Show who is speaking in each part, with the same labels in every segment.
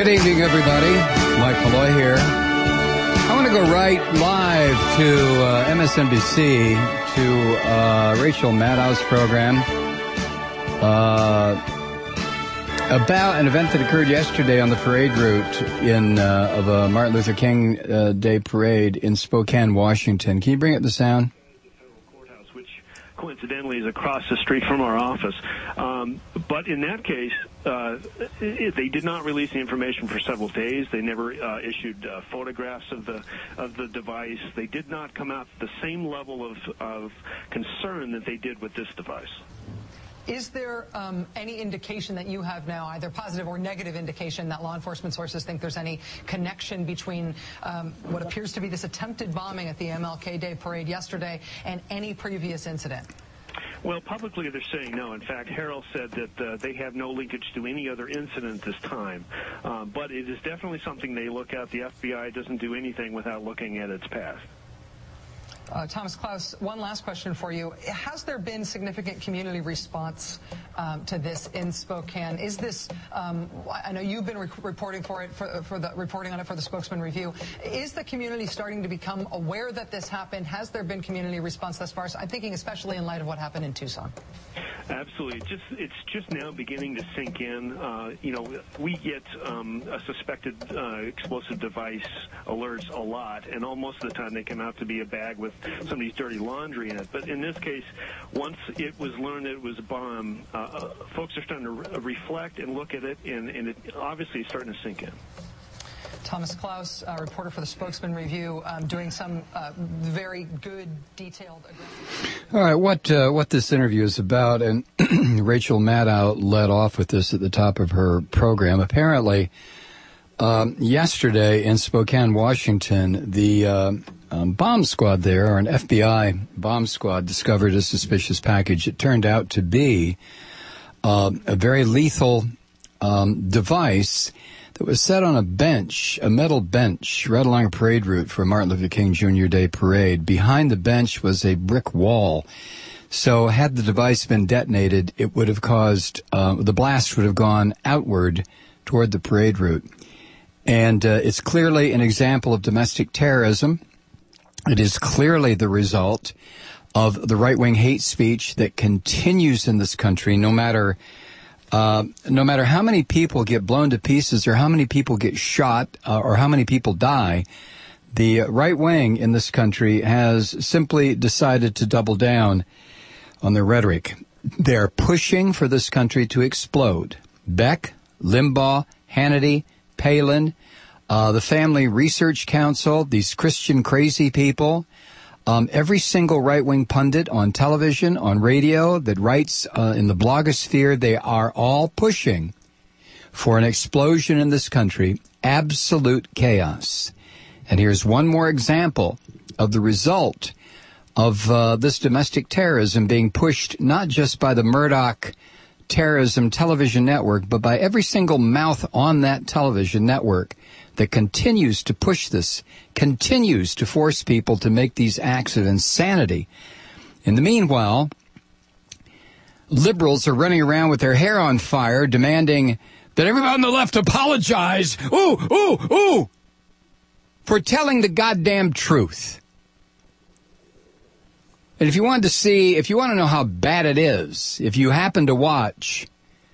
Speaker 1: Good evening, everybody. Mike Malloy here. I want to go right live to MSNBC, to Rachel Maddow's program about an event that occurred yesterday on the parade route of a Martin Luther King Day parade in Spokane, Washington. Can you bring up the sound?
Speaker 2: Coincidentally is across the street from our office. But in that case, they did not release the information for several days. They never issued photographs of the device. They did not come out at the same level of concern that they did with this device.
Speaker 3: Is there any indication that you have now, either positive or negative indication, that law enforcement sources think there's any connection between what appears to be this attempted bombing at the MLK Day parade yesterday and any previous incident?
Speaker 2: Well, publicly they're saying no. In fact, Harrell said that they have no linkage to any other incident this time. But it is definitely something they look at. The FBI doesn't do anything without looking at its past.
Speaker 3: Thomas Klaus, one last question for you. Has there been significant community response to this in Spokane? Is this, I know you've been reporting reporting on it for the Spokesman Review. Is the community starting to become aware that this happened? Has there been community response thus far? I'm thinking especially in light of what happened in Tucson.
Speaker 2: Absolutely. It's just now beginning to sink in. We get a suspected explosive device alerts a lot, and almost of the time they come out to be a bag with somebody's dirty laundry in it. But in this case, once it was learned that it was a bomb, folks are starting to reflect and look at it, and it obviously is starting to sink in.
Speaker 3: Thomas Klaus, reporter for the Spokesman Review, doing some very good, detailed...
Speaker 1: All right, what this interview is about, and Rachel Maddow led off with this at the top of her program. Apparently, yesterday in Spokane, Washington, the bomb squad there, or an FBI bomb squad, discovered a suspicious package. It turned out to be a very lethal device that was set on a bench, a metal bench, right along a parade route for a Martin Luther King Jr. Day parade. Behind the bench was a brick wall. So had the device been detonated, it would have caused, the blast would have gone outward toward the parade route. And it's clearly an example of domestic terrorism. It is clearly the result of the right-wing hate speech that continues in this country, no matter how many people get blown to pieces or how many people get shot or how many people die. The right wing in this country has simply decided to double down on their rhetoric. They're pushing for this country to explode. Beck, Limbaugh, Hannity, Palin, the Family Research Council, these Christian crazy people, every single right-wing pundit on television, on radio, that writes in the blogosphere, they are all pushing for an explosion in this country, absolute chaos. And here's one more example of the result of this domestic terrorism being pushed not just by the Murdoch terrorism television network, but by every single mouth on that television network that continues to push this, continues to force people to make these acts of insanity. In the meanwhile, liberals are running around with their hair on fire, demanding that everybody on the left apologize, for telling the goddamn truth. And if you want to know how bad it is, if you happen to watch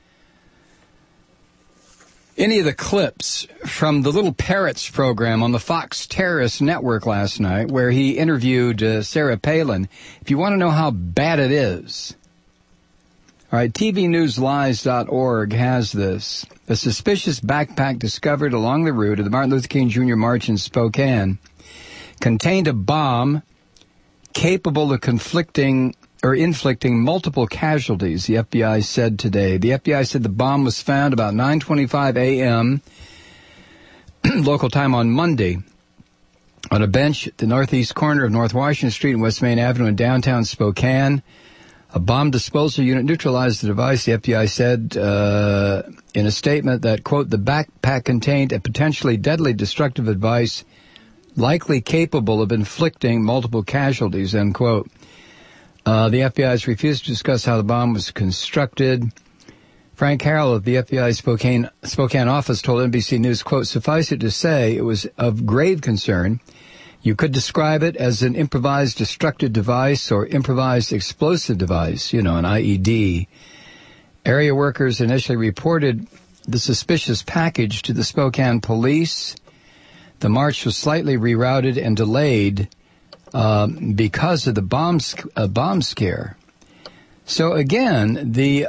Speaker 1: any of the clips from the Little Parrots program on the Fox Terrorist Network last night, where he interviewed Sarah Palin, if you want to know how bad it is, all right, tvnewslies.org has this. A suspicious backpack discovered along the route of the Martin Luther King Jr. March in Spokane contained a bomb capable of inflicting multiple casualties, the FBI said today. The FBI said the bomb was found about 9:25 a.m. local time on Monday on a bench at the northeast corner of North Washington Street and West Main Avenue in downtown Spokane. A bomb disposal unit neutralized the device, the FBI said in a statement that, quote, the backpack contained a potentially deadly destructive device likely capable of inflicting multiple casualties, end quote. The FBI has refused to discuss how the bomb was constructed. Frank Harrell of the FBI Spokane office told NBC News, quote, "Suffice it to say, it was of grave concern. You could describe it as an improvised destructive device or improvised explosive device, an IED. Area workers initially reported the suspicious package to the Spokane police. The march was slightly rerouted and delayed because of the bomb scare." So again, the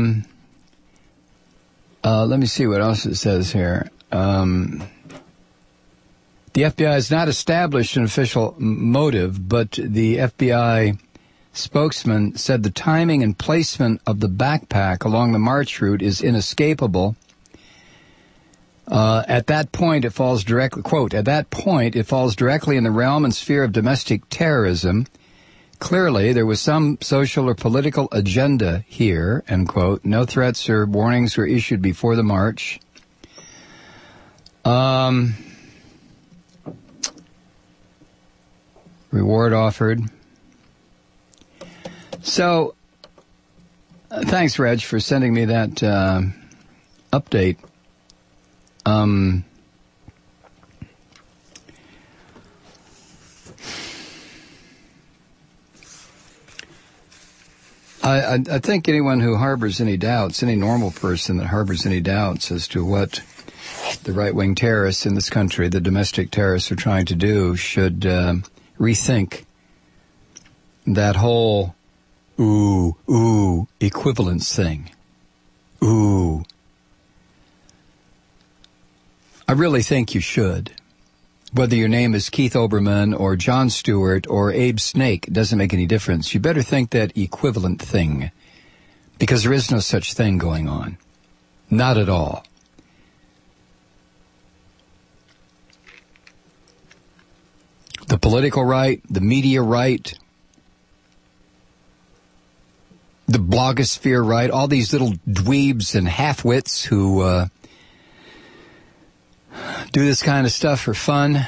Speaker 1: let me see what else it says here. The FBI has not established an official motive, but the FBI spokesman said the timing and placement of the backpack along the march route is inescapable. At that point, it falls directly, quote, "At that point, it falls directly in the realm and sphere of domestic terrorism. Clearly, there was some social or political agenda here," end quote. No threats or warnings were issued before the march. Reward offered. So, thanks, Reg, for sending me that update. I think anyone who harbors any doubts, any normal person that harbors any doubts as to what the right-wing terrorists in this country, the domestic terrorists, are trying to do, should rethink that whole equivalence thing. Ooh. I really think you should. Whether your name is Keith Olbermann or John Stewart or Abe Snake, it doesn't make any difference. You better think that equivalent thing, because there is no such thing going on. Not at all. The political right, the media right, the blogosphere right, all these little dweebs and half-wits who do this kind of stuff for fun.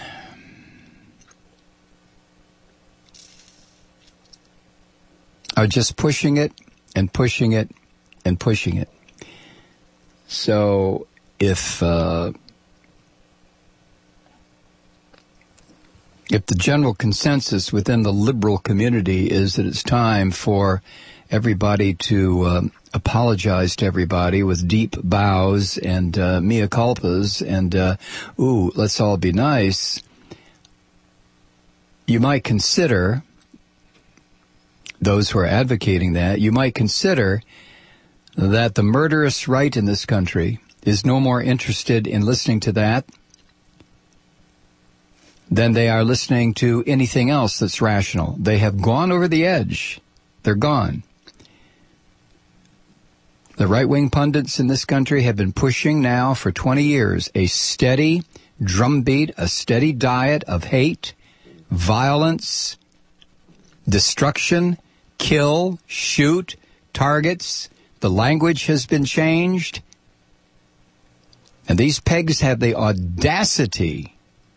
Speaker 1: Are just pushing it and pushing it and pushing it. So if the general consensus within the liberal community is that it's time for everybody to apologize to everybody with deep bows and mea culpas and, let's all be nice, you might consider, those who are advocating that, you might consider that the murderous right in this country is no more interested in listening to that than they are listening to anything else that's rational. They have gone over the edge. They're gone. The right-wing pundits in this country have been pushing now for 20 years a steady drumbeat, a steady diet of hate, violence, destruction, kill, shoot, targets. The language has been changed. And these pegs have the audacity,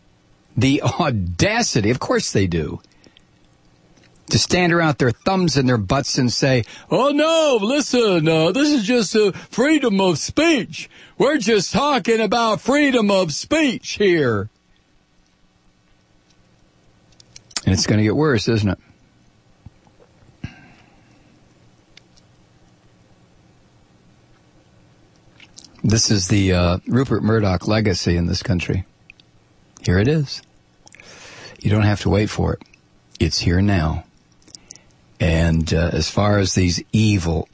Speaker 1: of course they do, to stand around their thumbs in their butts and say, "Oh no, listen, this is just freedom of speech. We're just talking about freedom of speech here." And it's going to get worse, isn't it? This is the Rupert Murdoch legacy in this country. Here it is. You don't have to wait for it. It's here now. And as far as these evil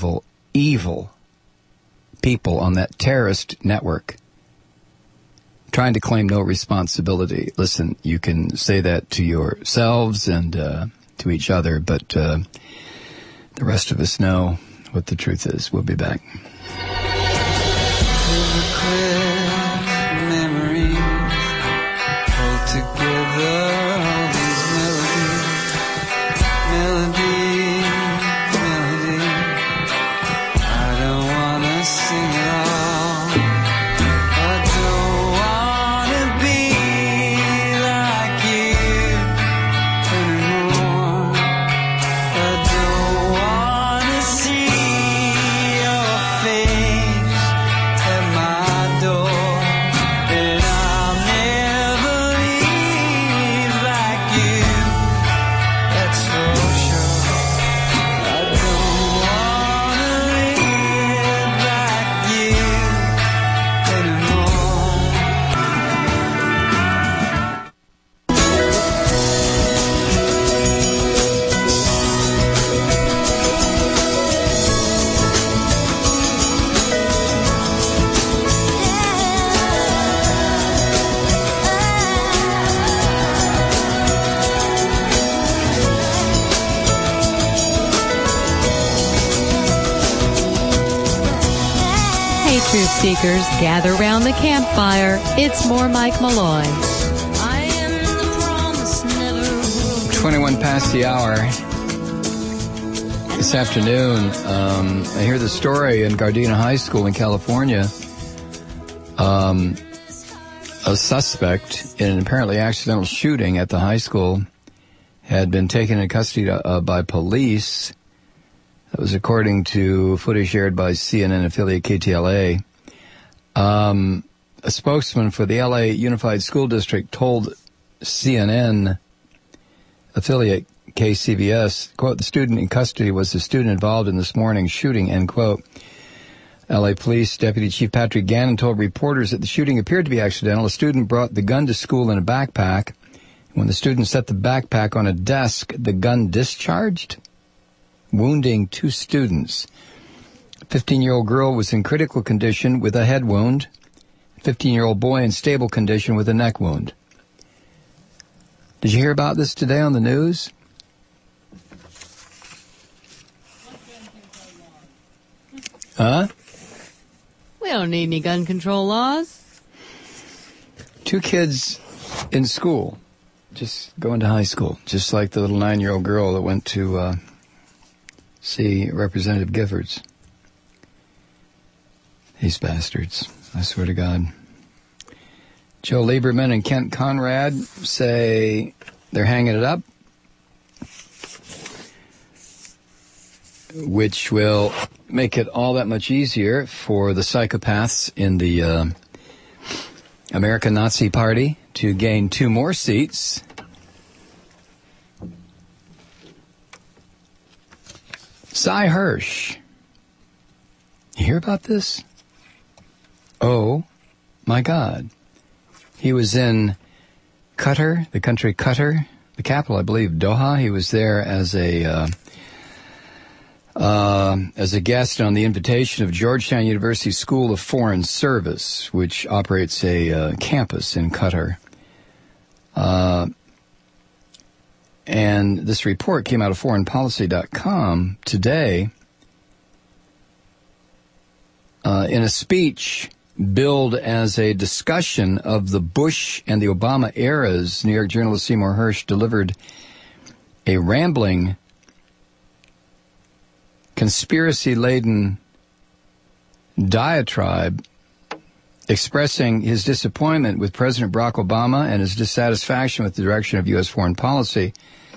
Speaker 1: people on that terrorist network trying to claim no responsibility, listen, you can say that to yourselves and to each other, but the rest of us know what the truth is. We'll be back.
Speaker 4: I don't wanna see your face. truth seekers, gather round the campfire. It's more Mike Malloy.
Speaker 1: 21 past the hour. This afternoon, I hear the story in Gardena High School in California. A suspect in an apparently accidental shooting at the high school had been taken into custody by police. That was according to footage shared by CNN affiliate KTLA. A spokesman for the LA Unified School District told CNN affiliate KCBS, quote, the student in custody was the student involved in this morning's shooting, end quote. LA Police Deputy Chief Patrick Gannon told reporters that the shooting appeared to be accidental. A student brought the gun to school in a backpack. When the student set the backpack on a desk, the gun discharged, wounding 2 students. A 15-year-old girl was in critical condition with a head wound. A 15-year-old boy in stable condition with a neck wound. Did you hear about this today on the news? Huh?
Speaker 4: We don't need any gun control laws.
Speaker 1: 2 kids in school, just going to high school, just like the little 9-year-old girl that went to see Representative Giffords. These bastards, I swear to God. Joe Lieberman and Kent Conrad say they're hanging it up, which will make it all that much easier for the psychopaths in the American Nazi Party to gain 2 more seats. Cy Hirsch. You hear about this? Oh, my God. He was in Qatar, the country Qatar, the capital, I believe, Doha. He was there as a guest on the invitation of Georgetown University School of Foreign Service, which operates a campus in Qatar. And this report came out of foreignpolicy.com today. In a speech billed as a discussion of the Bush and the Obama eras, New York journalist Seymour Hersh delivered a rambling, conspiracy-laden diatribe expressing his disappointment with President Barack Obama and his dissatisfaction with the direction of U.S. foreign policy.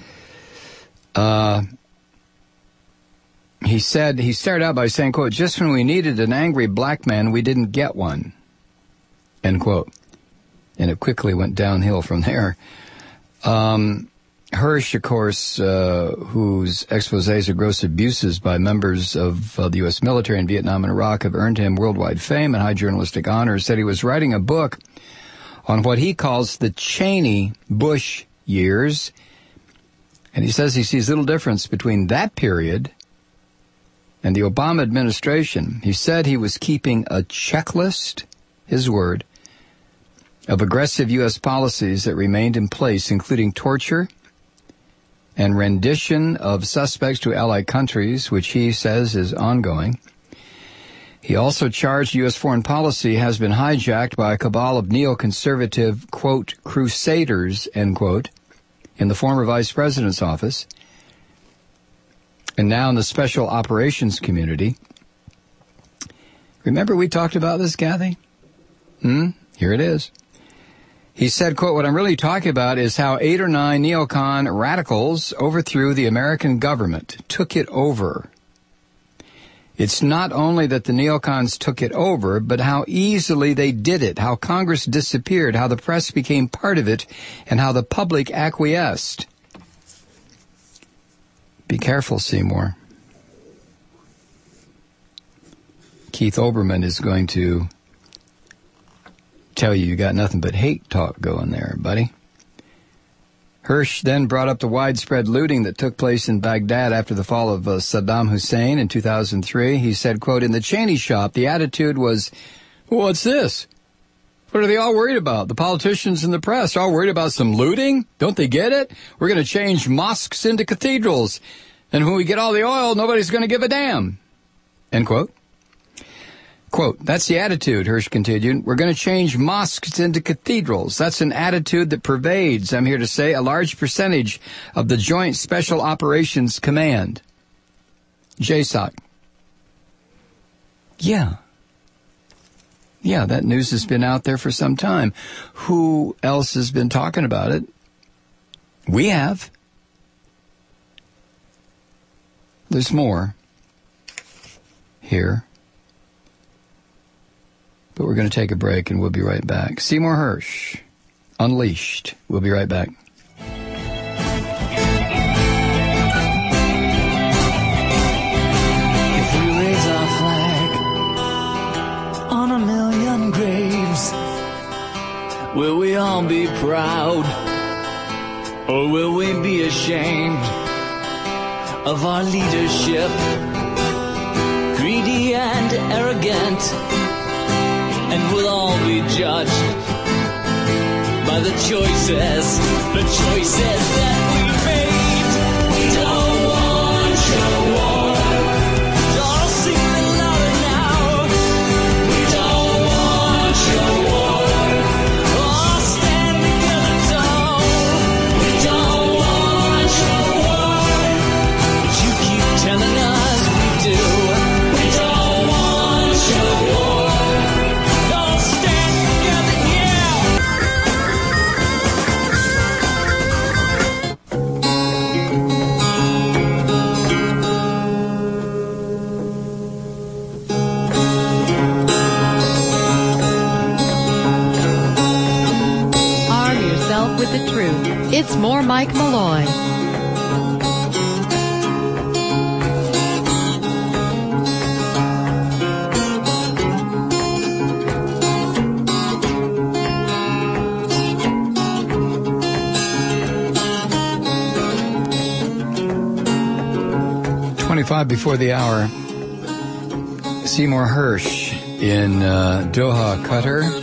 Speaker 1: He started out by saying, quote, just when we needed an angry black man, we didn't get one, end quote. And it quickly went downhill from there. Hersh, of course, whose exposés of gross abuses by members of the U.S. military in Vietnam and Iraq have earned him worldwide fame and high journalistic honors, said he was writing a book on what he calls the Cheney-Bush years. And he says he sees little difference between that period and the Obama administration. He said he was keeping a checklist, his word, of aggressive U.S. policies that remained in place, including torture and rendition of suspects to allied countries, which he says is ongoing. He also charged U.S. foreign policy has been hijacked by a cabal of neoconservative, quote, crusaders, end quote, in the former vice president's office, and now in the special operations community. Remember we talked about this, Kathy? Here it is. He said, quote, what I'm really talking about is how 8 or 9 neocon radicals overthrew the American government, took it over. It's not only that the neocons took it over, but how easily they did it, how Congress disappeared, how the press became part of it, and how the public acquiesced. Be careful, Seymour. Keith Olbermann is going to tell you got nothing but hate talk going there, buddy. Hersh then brought up the widespread looting that took place in Baghdad after the fall of Saddam Hussein in 2003. He said, quote, in the Cheney shop, the attitude was, what's this? What are they all worried about? The politicians and the press are all worried about some looting? Don't they get it? We're going to change mosques into cathedrals. And when we get all the oil, nobody's going to give a damn. End quote. Quote, that's the attitude, Hirsch continued. We're going to change mosques into cathedrals. That's an attitude that pervades, I'm here to say, a large percentage of the Joint Special Operations Command. JSOC. Yeah, that news has been out there for some time. Who else has been talking about it? We have. There's more here. But we're going to take a break and we'll be right back. Seymour Hersh, Unleashed. We'll be right back.
Speaker 5: If we raise our flag on a million graves, will we all be proud? Or will we be ashamed of our leadership? Greedy and arrogant, and we'll all be judged by the choices that we made. We don't want your war. Y'all sing it louder now. We don't want your war. All stand together tall. We don't want your war, but you keep telling us we do. We don't want your war.
Speaker 4: With the truth. It's more Mike Malloy.
Speaker 1: .25 before the hour. Seymour Hersh in Doha, Qatar.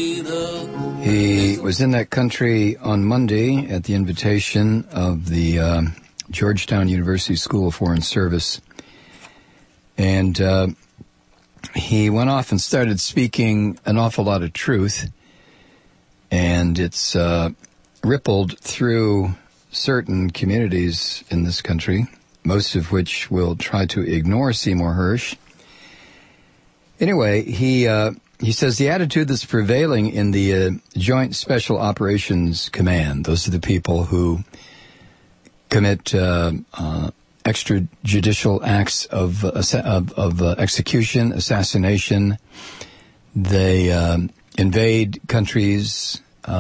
Speaker 1: He was in that country on Monday at the invitation of the Georgetown University School of Foreign Service. And he went off and started speaking an awful lot of truth. And it's rippled through certain communities in this country, most of which will try to ignore Seymour Hersh. Anyway, he says the attitude that's prevailing in the Joint Special Operations Command, those are the people who commit extrajudicial acts of execution, assassination. They invade countries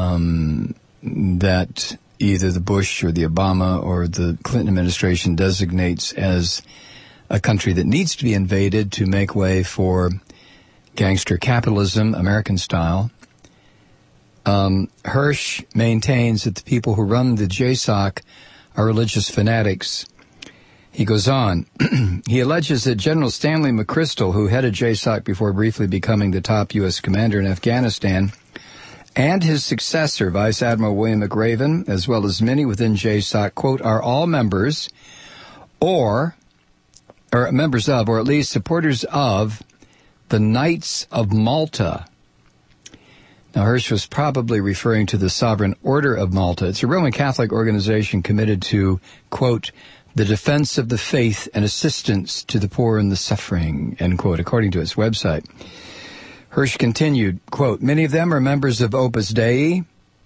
Speaker 1: that either the Bush or the Obama or the Clinton administration designates as a country that needs to be invaded to make way for gangster capitalism, American style. Hersh maintains that the people who run the JSOC are religious fanatics. He goes on. He alleges that General Stanley McChrystal, who headed JSOC before briefly becoming the top U.S. commander in Afghanistan, and his successor, Vice Admiral William McRaven, as well as many within JSOC, quote, are all members or members of, or at least supporters of, the Knights of Malta. Now, Hersh was probably referring to the Sovereign Order of Malta. It's a Roman Catholic organization committed to, quote, the defense of the faith and assistance to the poor and the suffering, end quote, according to its website. Hersh continued, quote, many of them are members of Opus Dei.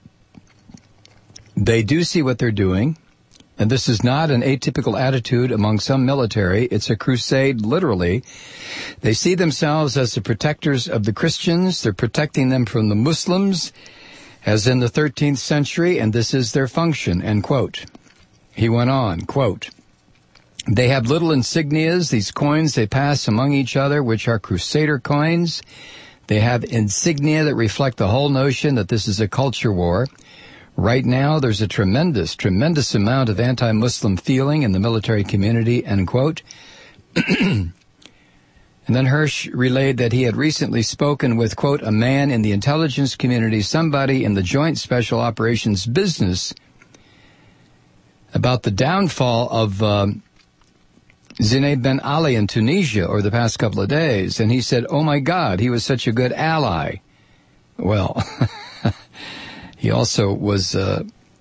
Speaker 1: They do see what they're doing, and this is not an atypical attitude among some military. It's a crusade, literally. They see themselves as the protectors of the Christians. They're protecting them from the Muslims, as in the 13th century, and this is their function, end quote. He went on, quote, they have little insignias, these coins they pass among each other, which are crusader coins. They have insignia that reflect the whole notion that this is a culture war. Right now, there's a tremendous amount of anti-Muslim feeling in the military community, end quote. And then Hersh relayed that he had recently spoken with, quote, a man in the intelligence community, somebody in the Joint Special Operations business, about the downfall of Zineb Ben Ali in Tunisia over the past couple of days, and he said, oh my God, he was such a good ally. Well, he also was a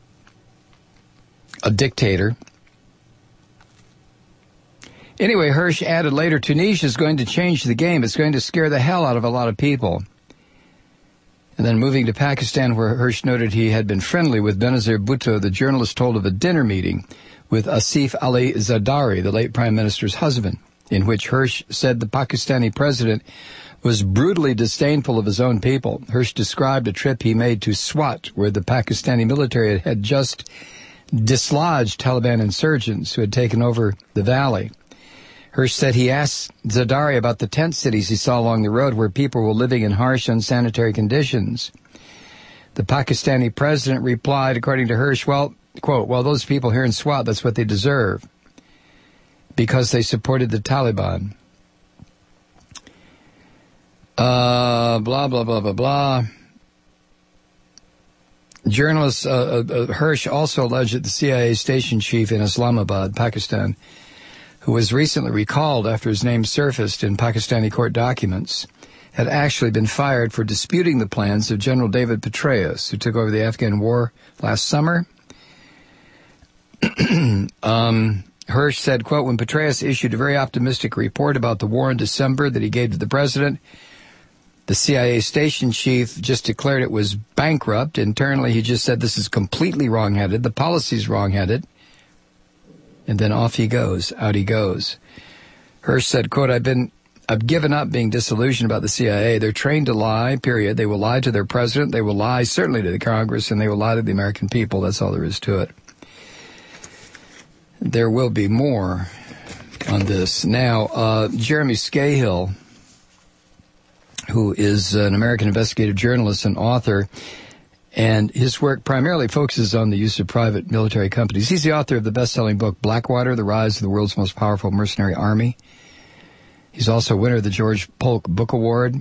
Speaker 1: dictator. Anyway, Hirsch added later, Tunisia is going to change the game. It's going to scare the hell out of a lot of people. And then moving to Pakistan, where Hirsch noted he had been friendly with Benazir Bhutto, the journalist told of a dinner meeting with Asif Ali Zardari, the late prime minister's husband, in which Hirsch said the Pakistani president was brutally disdainful of his own people. Hirsch described a trip he made to Swat, where the Pakistani military had just dislodged Taliban insurgents who had taken over the valley. Hirsch said he asked Zardari about the tent cities he saw along the road where people were living in harsh, unsanitary conditions. The Pakistani president replied, according to Hirsch, well, quote, well, those people here in Swat, that's what they deserve, because they supported the Taliban. Blah, blah, blah, blah, blah. Journalist Hirsch also alleged that the CIA station chief in Islamabad, Pakistan, who was recently recalled after his name surfaced in Pakistani court documents, had actually been fired for disputing the plans of General David Petraeus, who took over the Afghan war last summer. Hirsch said, quote, when Petraeus issued a very optimistic report about the war in December that he gave to the president, the CIA station chief just declared it was bankrupt. Internally, he just said this is completely wrong-headed. The policy's wrong-headed. And then off he goes. Out he goes. Hirsch said, quote, I've given up being disillusioned about the CIA. They're trained to lie, period. They will lie to their president. They will lie certainly to the Congress, and they will lie to the American people. That's all there is to it. There will be more on this. Now, Jeremy Scahill, who is an American investigative journalist and author, and his work primarily focuses on the use of private military companies. He's the author of the best-selling book Blackwater, The Rise of the World's Most Powerful Mercenary Army. He's also winner of the George Polk Book Award.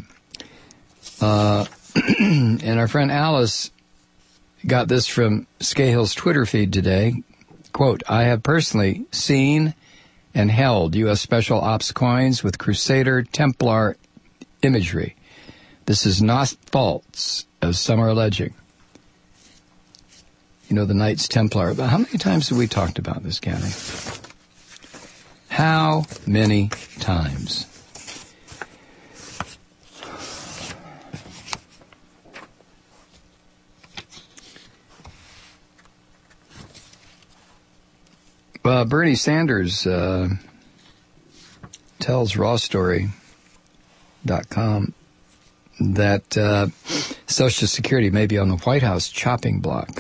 Speaker 1: And our friend Alice got this from Scahill's Twitter feed today. Quote, I have personally seen and held U.S. Special Ops coins with Crusader Templar imagery. This is not false, as some are alleging. You know, the Knights Templar. But how many times have we talked about this, Gabby? How many times? Bernie Sanders tells rawstory.com that Social Security may be on the White House chopping block.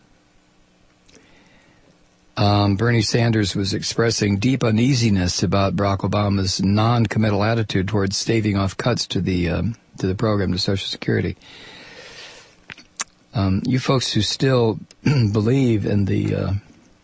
Speaker 1: Bernie Sanders was expressing deep uneasiness about Barack Obama's non-committal attitude towards staving off cuts to the program, to Social Security. You folks who still believe in the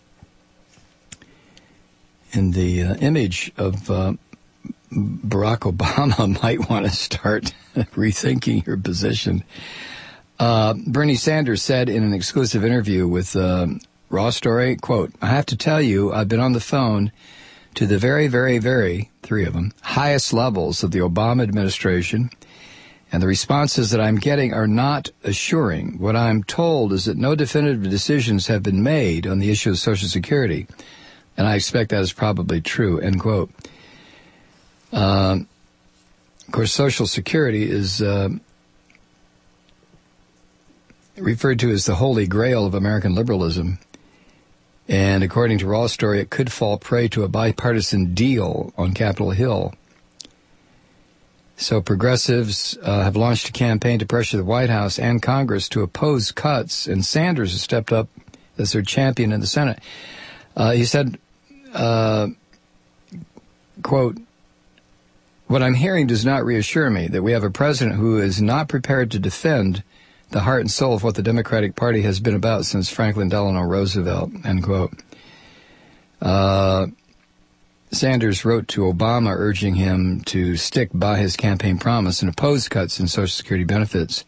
Speaker 1: image of Barack Obama might want to start rethinking your position. Bernie Sanders said in an exclusive interview with Raw Story, quote, I have to tell you, I've been on the phone to the very, very, very, three of them, highest levels of the Obama administration, and the responses that I'm getting are not assuring. What I'm told is that no definitive decisions have been made on the issue of Social Security, and I expect that is probably true, end quote. Of course, Social Security is referred to as the holy grail of American liberalism. And according to Raw Story, it could fall prey to a bipartisan deal on Capitol Hill. So progressives have launched a campaign to pressure the White House and Congress to oppose cuts, and Sanders has stepped up as their champion in the Senate. He said, quote, what I'm hearing does not reassure me that we have a president who is not prepared to defend the heart and soul of what the Democratic Party has been about since Franklin Delano Roosevelt, end quote. Sanders wrote to Obama urging him to stick by his campaign promise and oppose cuts in Social Security benefits.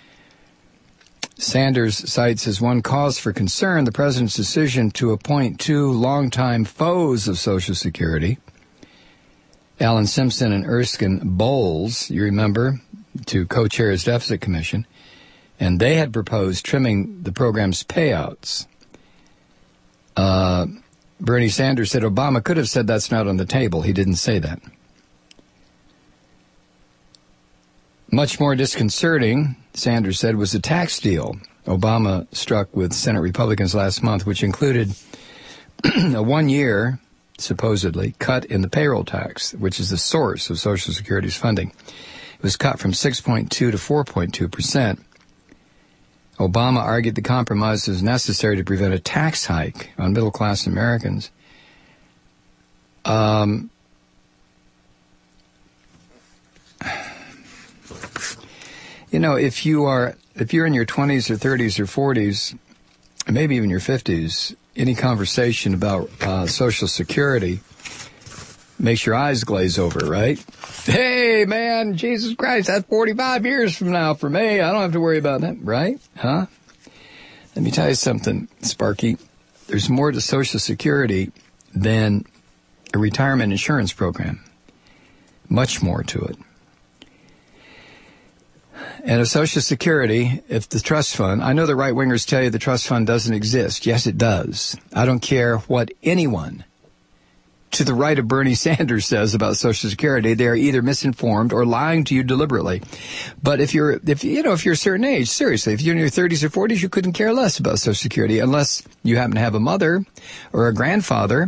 Speaker 1: Sanders cites as one cause for concern the president's decision to appoint two longtime foes of Social Security, Alan Simpson and Erskine Bowles, you remember, to co-chair his deficit commission, and they had proposed trimming the program's payouts. Bernie Sanders said Obama could have said that's not on the table. He didn't say that. Much more disconcerting, Sanders said, was the tax deal Obama struck with Senate Republicans last month, which included a 1-year, supposedly, cut in the payroll tax, which is the source of Social Security's funding. It was cut from 6.2 to 4.2%. Obama argued the compromise was necessary to prevent a tax hike on middle-class Americans. You know, if you're in your 20s or 30s or 40s, maybe even your 50s, any conversation about Social Security makes your eyes glaze over, right? Hey, man, Jesus Christ, that's 45 years from now for me. I don't have to worry about that, right? Huh? Let me tell you something, Sparky. There's more to Social Security than a retirement insurance program. Much more to it. And if Social Security, if the trust fund, I know the right-wingers tell you the trust fund doesn't exist. Yes, it does. I don't care what anyone to the right of Bernie Sanders says about Social Security. They are either misinformed or lying to you deliberately. But if you're a certain age, seriously, if you're in your 30s or 40s, you couldn't care less about Social Security unless you happen to have a mother or a grandfather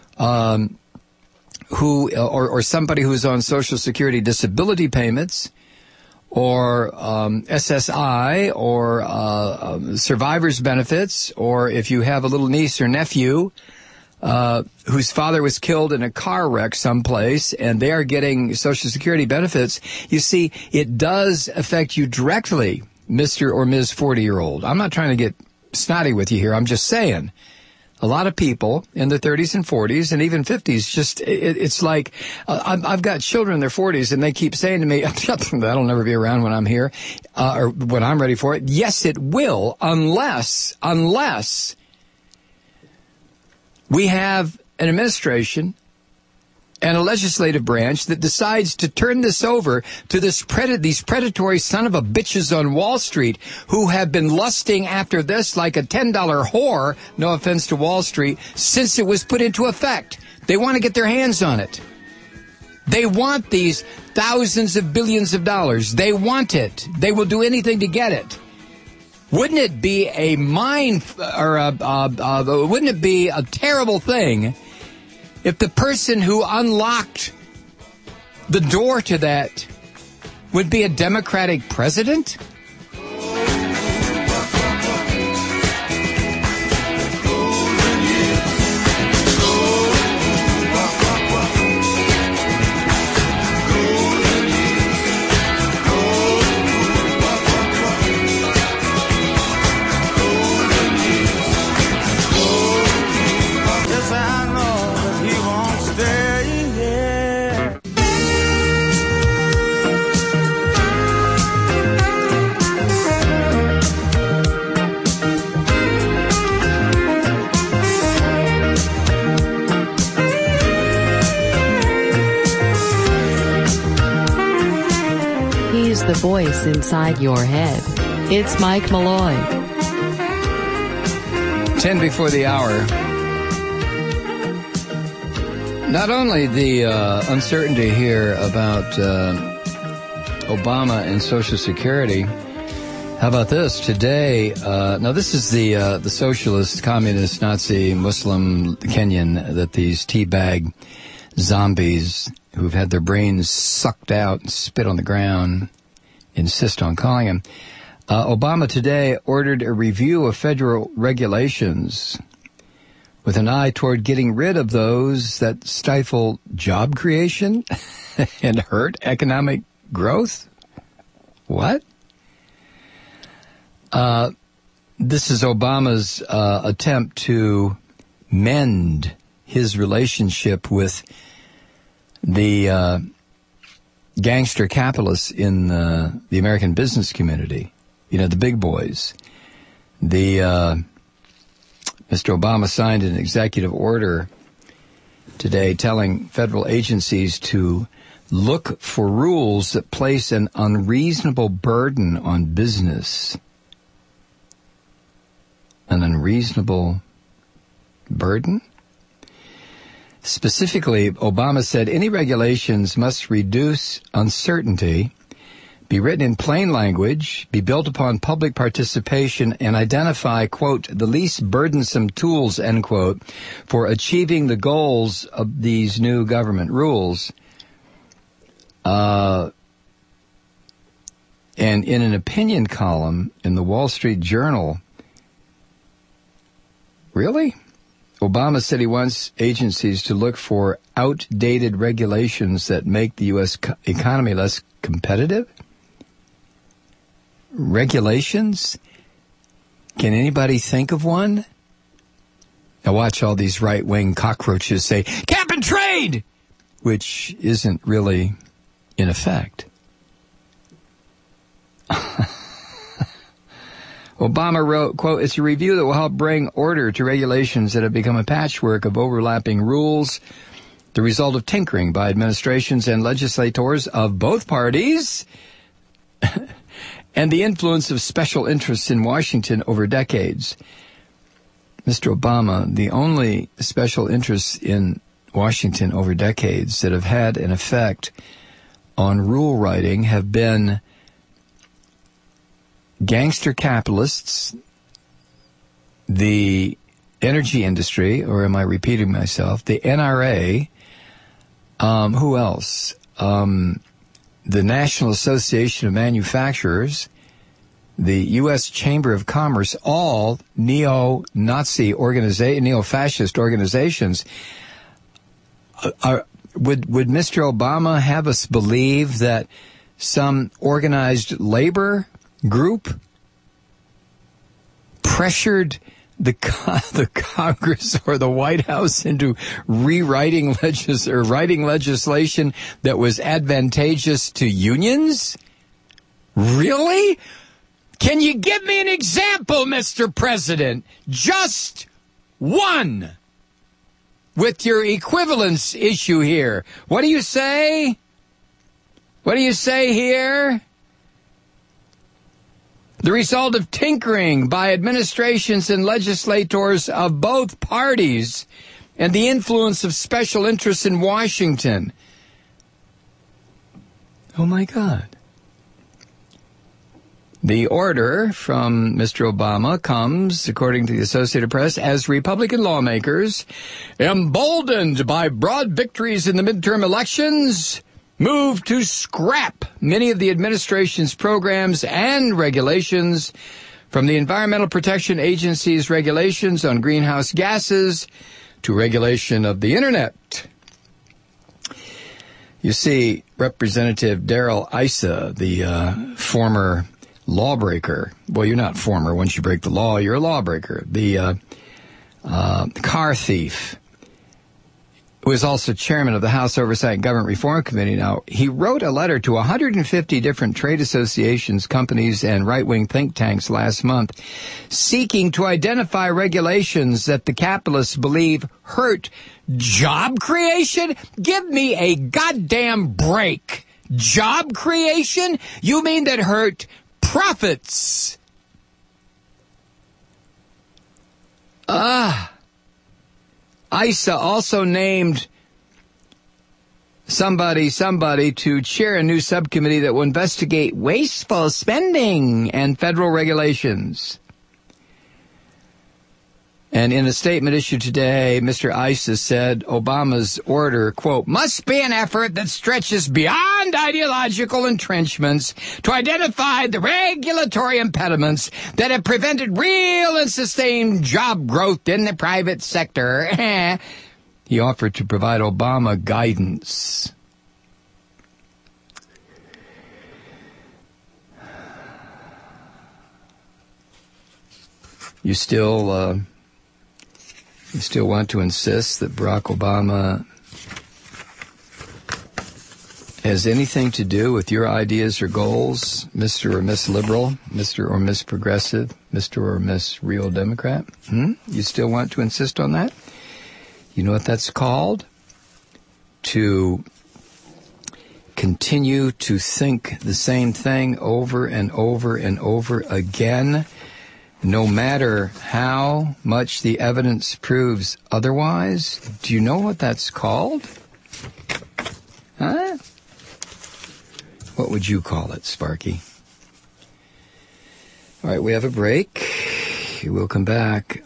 Speaker 1: or somebody who's on Social Security disability payments, or SSI, or survivor's benefits, or if you have a little niece or nephew whose father was killed in a car wreck someplace, and they are getting Social Security benefits. You see, it does affect you directly, Mr. or Ms. 40-year-old. I'm not trying to get snotty with you here. I'm just saying. A lot of people in their 30s and 40s and even 50s, it's like, I've got children in their 40s and they keep saying to me, that'll never be around when I'm here, or when I'm ready for it. Yes, it will, unless we have an administration and a legislative branch that decides to turn this over to these predatory son of a bitches on Wall Street who have been lusting after this like a $10 whore, no offense to Wall Street, since it was put into effect. They want to get their hands on it. They want these thousands of billions of dollars. They want it. They will do anything to get it. Wouldn't it be wouldn't it be a terrible thing if the person who unlocked the door to that would be a Democratic president?
Speaker 4: The voice inside your head. It's Mike Malloy.
Speaker 1: 10 before the hour. Not only the uncertainty here about Obama and Social Security. How about this? Today, now this is the socialist, communist, Nazi, Muslim Kenyan that these teabag zombies who've had their brains sucked out and spit on the ground insist on calling him. Obama today ordered a review of federal regulations with an eye toward getting rid of those that stifle job creation and hurt economic growth. What? This is Obama's attempt to mend his relationship with the gangster capitalists in the American business community, you know, the big boys. Mr. Obama signed an executive order today telling federal agencies to look for rules that place an unreasonable burden on business. An unreasonable burden? Specifically, Obama said any regulations must reduce uncertainty, be written in plain language, be built upon public participation, and identify, quote, the least burdensome tools, end quote, for achieving the goals of these new government rules. And in an opinion column in the Wall Street Journal, really? Obama said he wants agencies to look for outdated regulations that make the U.S. economy less competitive? Regulations? Can anybody think of one? Now watch all these right-wing cockroaches say, cap and trade! Which isn't really in effect. Obama wrote, quote, it's a review that will help bring order to regulations that have become a patchwork of overlapping rules, the result of tinkering by administrations and legislators of both parties, and the influence of special interests in Washington over decades. Mr. Obama, the only special interests in Washington over decades that have had an effect on rule writing have been gangster capitalists, the energy industry, or am I repeating myself, the NRA, who else? The National Association of Manufacturers, the U.S. Chamber of Commerce, all neo-Nazi neo-fascist organizations. Would Mr. Obama have us believe that some organized labor group pressured the Congress or the White House into writing legislation that was advantageous to unions? Really? Can you give me an example, Mr. President? Just one. With your equivalence issue here. What do you say? What do you say here? The result of tinkering by administrations and legislators of both parties and the influence of special interests in Washington. Oh, my God. The order from Mr. Obama comes, according to the Associated Press, as Republican lawmakers, emboldened by broad victories in the midterm elections, move to scrap many of the administration's programs and regulations, from the Environmental Protection Agency's regulations on greenhouse gases to regulation of the Internet. You see, Representative Darrell Issa, the former lawbreaker, well, you're not former. Once you break the law, you're a lawbreaker. The car thief, who is also chairman of the House Oversight and Government Reform Committee now, he wrote a letter to 150 different trade associations, companies, and right-wing think tanks last month, seeking to identify regulations that the capitalists believe hurt job creation. Give me a goddamn break. Job creation? You mean that hurt profits? Issa also named somebody to chair a new subcommittee that will investigate wasteful spending and federal regulations. And in a statement issued today, Mr. Issa said Obama's order, quote, must be an effort that stretches beyond ideological entrenchments to identify the regulatory impediments that have prevented real and sustained job growth in the private sector. He offered to provide Obama guidance. You still want to insist that Barack Obama has anything to do with your ideas or goals, Mr. or Miss Liberal, Mr. or Miss Progressive, Mr. or Miss Real Democrat? You still want to insist on that? You know what that's called? to continue to think the same thing over and over and over again, no matter how much the evidence proves otherwise? Do you know what that's called? Huh? What would you call it, Sparky? All right, we have a break. We'll come back.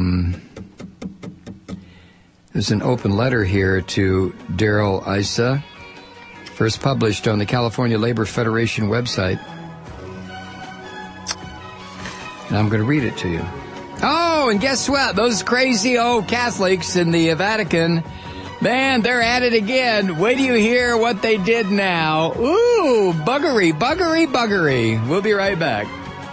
Speaker 1: There's an open letter here to Darrell Issa, first published on the California Labor Federation website. And I'm going to read it to you. Oh, and guess what? Those crazy old Catholics in the Vatican, man, they're at it again. Wait till you hear what they did now. Ooh, buggery, buggery, buggery. We'll be right back.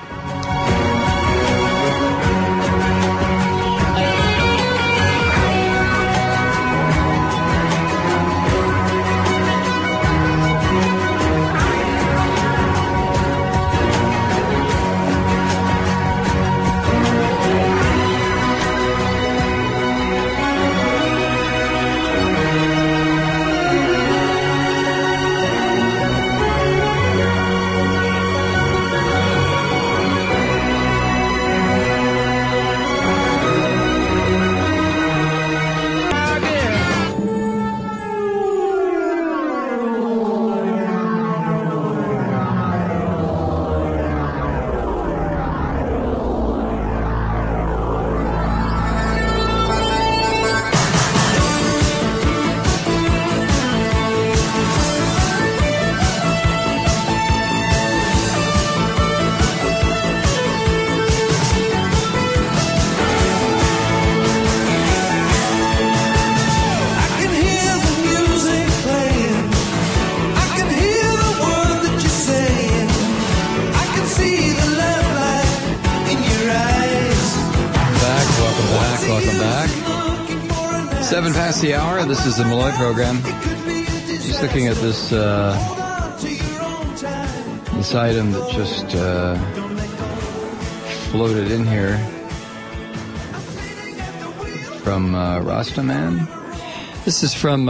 Speaker 1: The hour. This is the Malloy program. Just looking at this item that just floated in here from Rastaman. This is from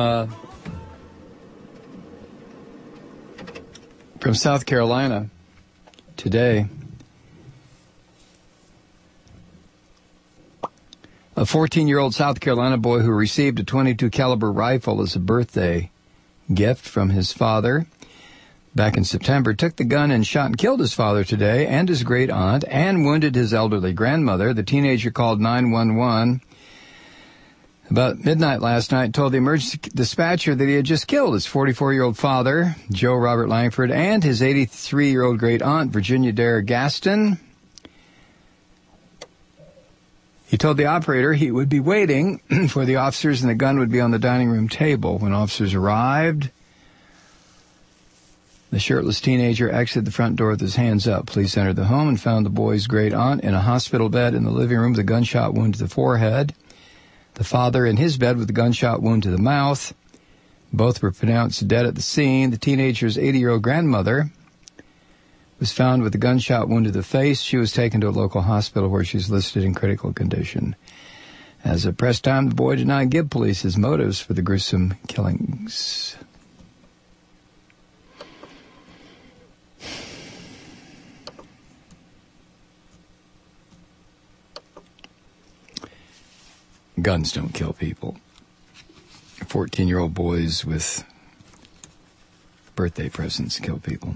Speaker 1: South Carolina today. A 14-year-old South Carolina boy who received a .22 caliber rifle as a birthday gift from his father back in September took the gun and shot and killed his father today and his great aunt and wounded his elderly grandmother. The teenager called 911 about midnight last night and told the emergency dispatcher that he had just killed his 44-year-old father, Joe Robert Langford, and his 83-year-old great aunt, Virginia Dare Gaston. He told the operator he would be waiting for the officers and the gun would be on the dining room table. When officers arrived, the shirtless teenager exited the front door with his hands up. Police entered the home and found the boy's great aunt in a hospital bed in the living room with a gunshot wound to the forehead. The father in his bed with a gunshot wound to the mouth. Both were pronounced dead at the scene. The teenager's 80-year-old grandmother was found with a gunshot wound to the face. She was taken to a local hospital where she's listed in critical condition. As of press time, the boy did not give police his motives for the gruesome killings. Guns don't kill people. 14-year-old boys with birthday presents kill people.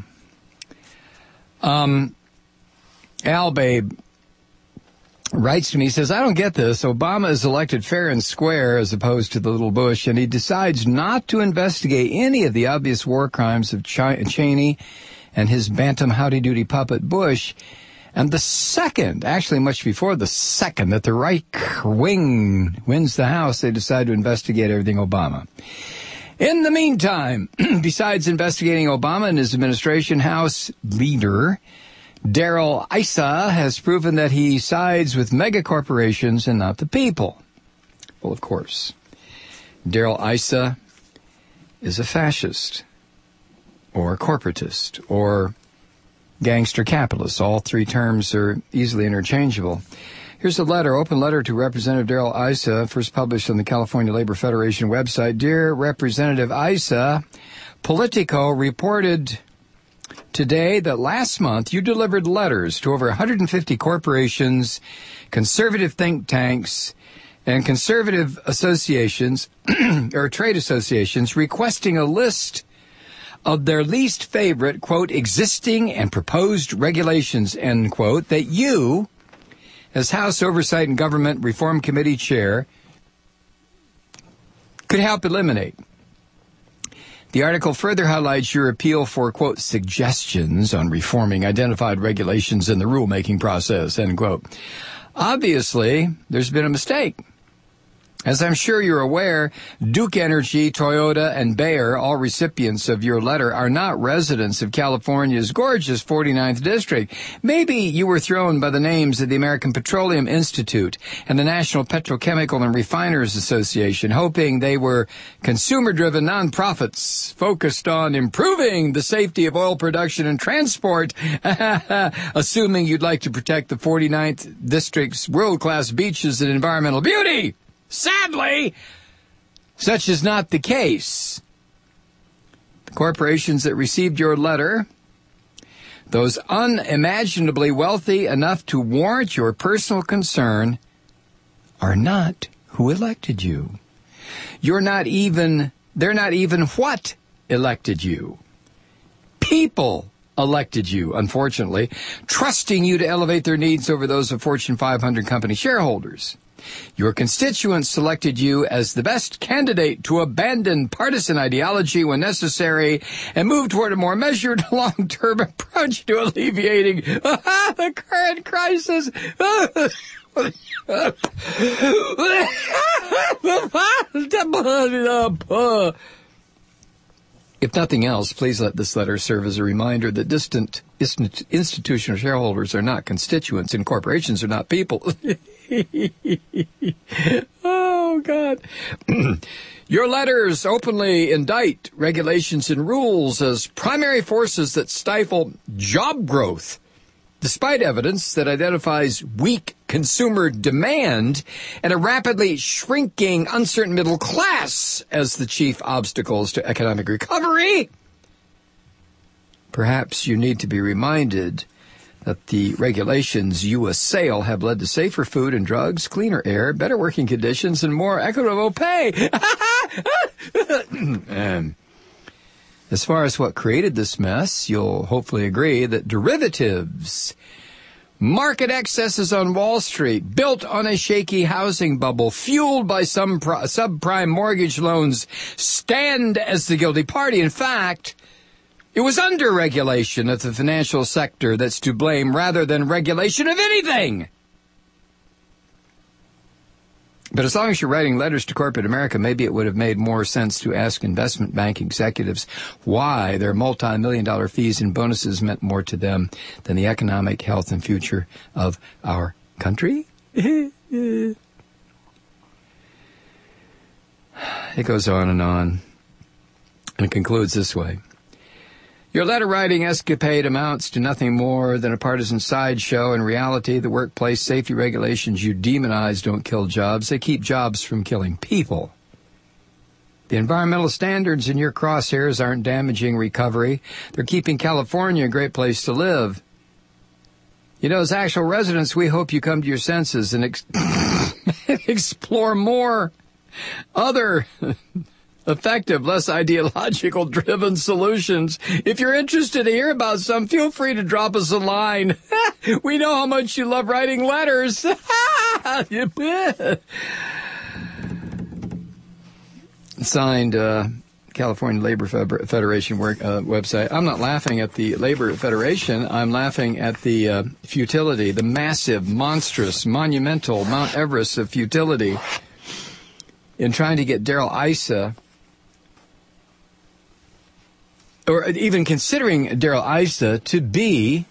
Speaker 1: Al Babe writes to me, he says, I don't get this. Obama is elected fair and square as opposed to the little Bush, and he decides not to investigate any of the obvious war crimes of Cheney and his bantam howdy-doody puppet Bush. And the second, actually much before the second, that the right wing wins the House, they decide to investigate everything Obama. In the meantime, besides investigating Obama and his administration, House leader Darrell Issa has proven that he sides with mega corporations and not the people. Well, of course, Darrell Issa is a fascist or a corporatist or gangster capitalist. All three terms are easily interchangeable. Here's a letter, open letter to Representative Darrell Issa, first published on the California Labor Federation website. Dear Representative Issa, Politico reported today that last month you delivered letters to over 150 corporations, conservative think tanks, and conservative associations, or trade associations, requesting a list of their least favorite, quote, existing and proposed regulations, end quote, that you, as House Oversight and Government Reform Committee Chair, could help eliminate. The article further highlights your appeal for, quote, suggestions on reforming identified regulations in the rulemaking process, end quote. Obviously, there's been a mistake. As I'm sure you're aware, Duke Energy, Toyota, and Bayer, all recipients of your letter, are not residents of California's gorgeous 49th District. Maybe you were thrown by the names of the American Petroleum Institute and the National Petrochemical and Refiners Association, hoping they were consumer-driven nonprofits focused on improving the safety of oil production and transport, assuming you'd like to protect the 49th District's world-class beaches and environmental beauty. Sadly, such is not the case. The corporations that received your letter, those unimaginably wealthy enough to warrant your personal concern, are not who elected you. They're not even what elected you. People elected you, unfortunately, trusting you to elevate their needs over those of Fortune 500 company shareholders. Your constituents selected you as the best candidate to abandon partisan ideology when necessary and move toward a more measured long-term approach to alleviating the current crisis. If nothing else, please let this letter serve as a reminder that distant institutional shareholders are not constituents and corporations are not people. Oh, God. Your letters openly indict regulations and rules as primary forces that stifle job growth, despite evidence that identifies weak consumer demand and a rapidly shrinking, uncertain middle class as the chief obstacles to economic recovery. Perhaps you need to be reminded that the regulations you assail have led to safer food and drugs, cleaner air, better working conditions, and more equitable pay. As far as what created this mess, you'll hopefully agree that derivatives, market excesses on Wall Street, built on a shaky housing bubble, fueled by some subprime mortgage loans, stand as the guilty party. In fact, it was under-regulation of the financial sector that's to blame rather than regulation of anything. But as long as you're writing letters to corporate America, maybe it would have made more sense to ask investment bank executives why their multi-million-dollar fees and bonuses meant more to them than the economic health and future of our country. It goes on, and it concludes this way. Your letter-writing escapade amounts to nothing more than a partisan sideshow. In reality, the workplace safety regulations you demonize don't kill jobs. They keep jobs from killing people. The environmental standards in your crosshairs aren't damaging recovery. They're keeping California a great place to live. You know, as actual residents, we hope you come to your senses and explore more other effective, less ideological-driven solutions. If you're interested to hear about some, feel free to drop us a line. We know how much you love writing letters. Signed, California Labor Federation website. I'm not laughing at the Labor Federation. I'm laughing at the futility, the massive, monstrous, monumental Mount Everest of futility in trying to get Darrell Issa, or even considering Darrell Issa to be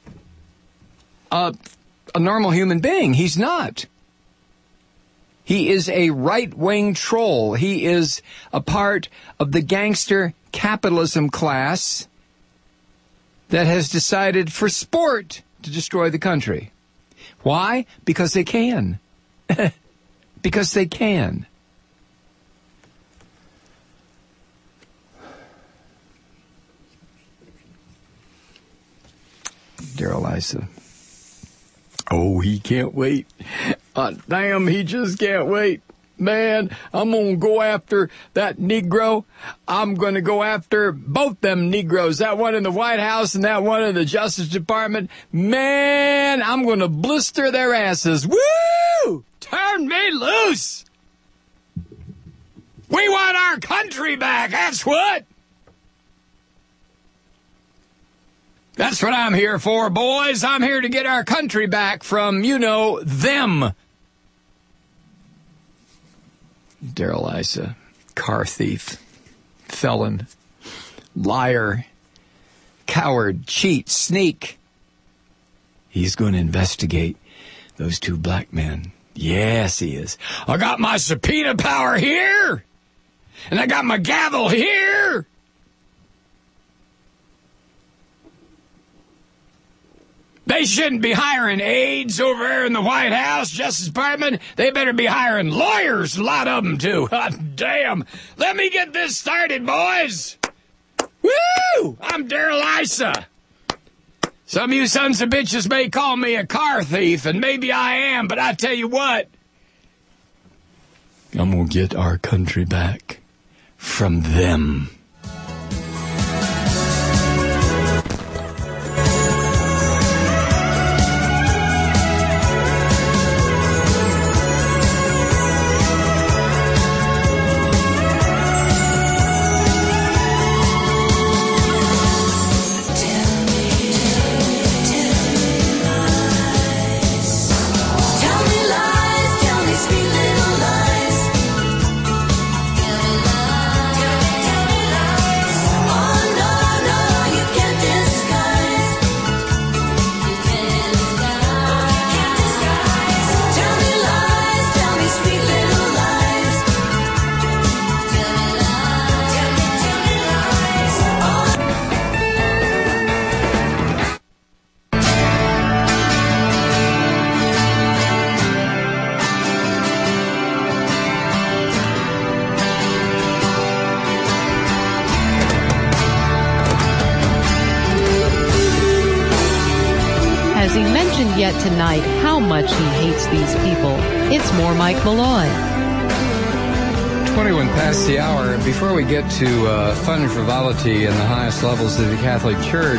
Speaker 1: a normal human being. He's not. He is a right-wing troll. He is a part of the gangster capitalism class that has decided for sport to destroy the country. Why? Because they can. Because they can. Daryl Issa. Oh, he can't wait. Damn, he just can't wait. Man, I'm going to go after that Negro. I'm going to go after both them Negroes, that one in the White House and that one in the Justice Department. Man, I'm going to blister their asses. Woo! Turn me loose! We want our country back, that's what! That's what I'm here for, boys. I'm here to get our country back from, them. Daryl Issa, car thief, felon, liar, coward, cheat, sneak. He's going to investigate those two black men. Yes, he is. I got my subpoena power here, and I got my gavel here. They shouldn't be hiring aides over there in the White House, Justice Department. They better be hiring lawyers, a lot of them, too. Damn. Let me get this started, boys. Woo! I'm Daryl Issa. Some of you sons of bitches may call me a car thief, and maybe I am, but I tell you what. I'm going to get our country back from them.
Speaker 4: Yet tonight how much he hates these people. It's more Mike Malloy.
Speaker 1: 21 past the hour. Before we get to fun and frivolity in the highest levels of the Catholic Church,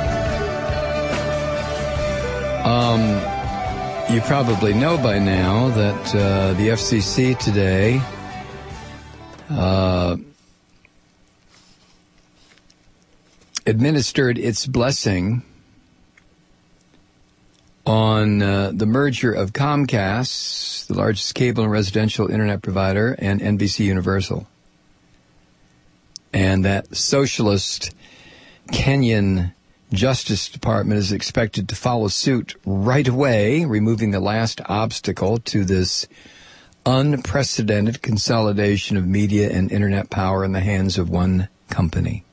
Speaker 1: you probably know by now that the FCC today administered its blessing on the merger of Comcast, the largest cable and residential internet provider, and NBC Universal. And that socialist Kenyan Justice Department is expected to follow suit right away, removing the last obstacle to this unprecedented consolidation of media and internet power in the hands of one company.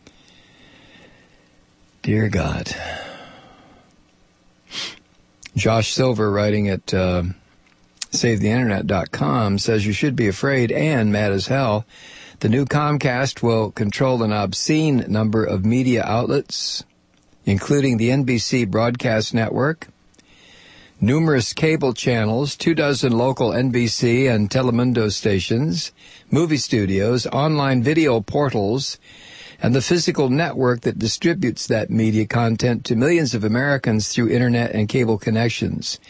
Speaker 1: Dear God. Josh Silver, writing at SaveTheInternet.com, says you should be afraid and mad as hell. The new Comcast will control an obscene number of media outlets, including the NBC broadcast network, numerous cable channels, 24 local NBC and Telemundo stations, movie studios, online video portals, and the physical network that distributes that media content to millions of Americans through internet and cable connections.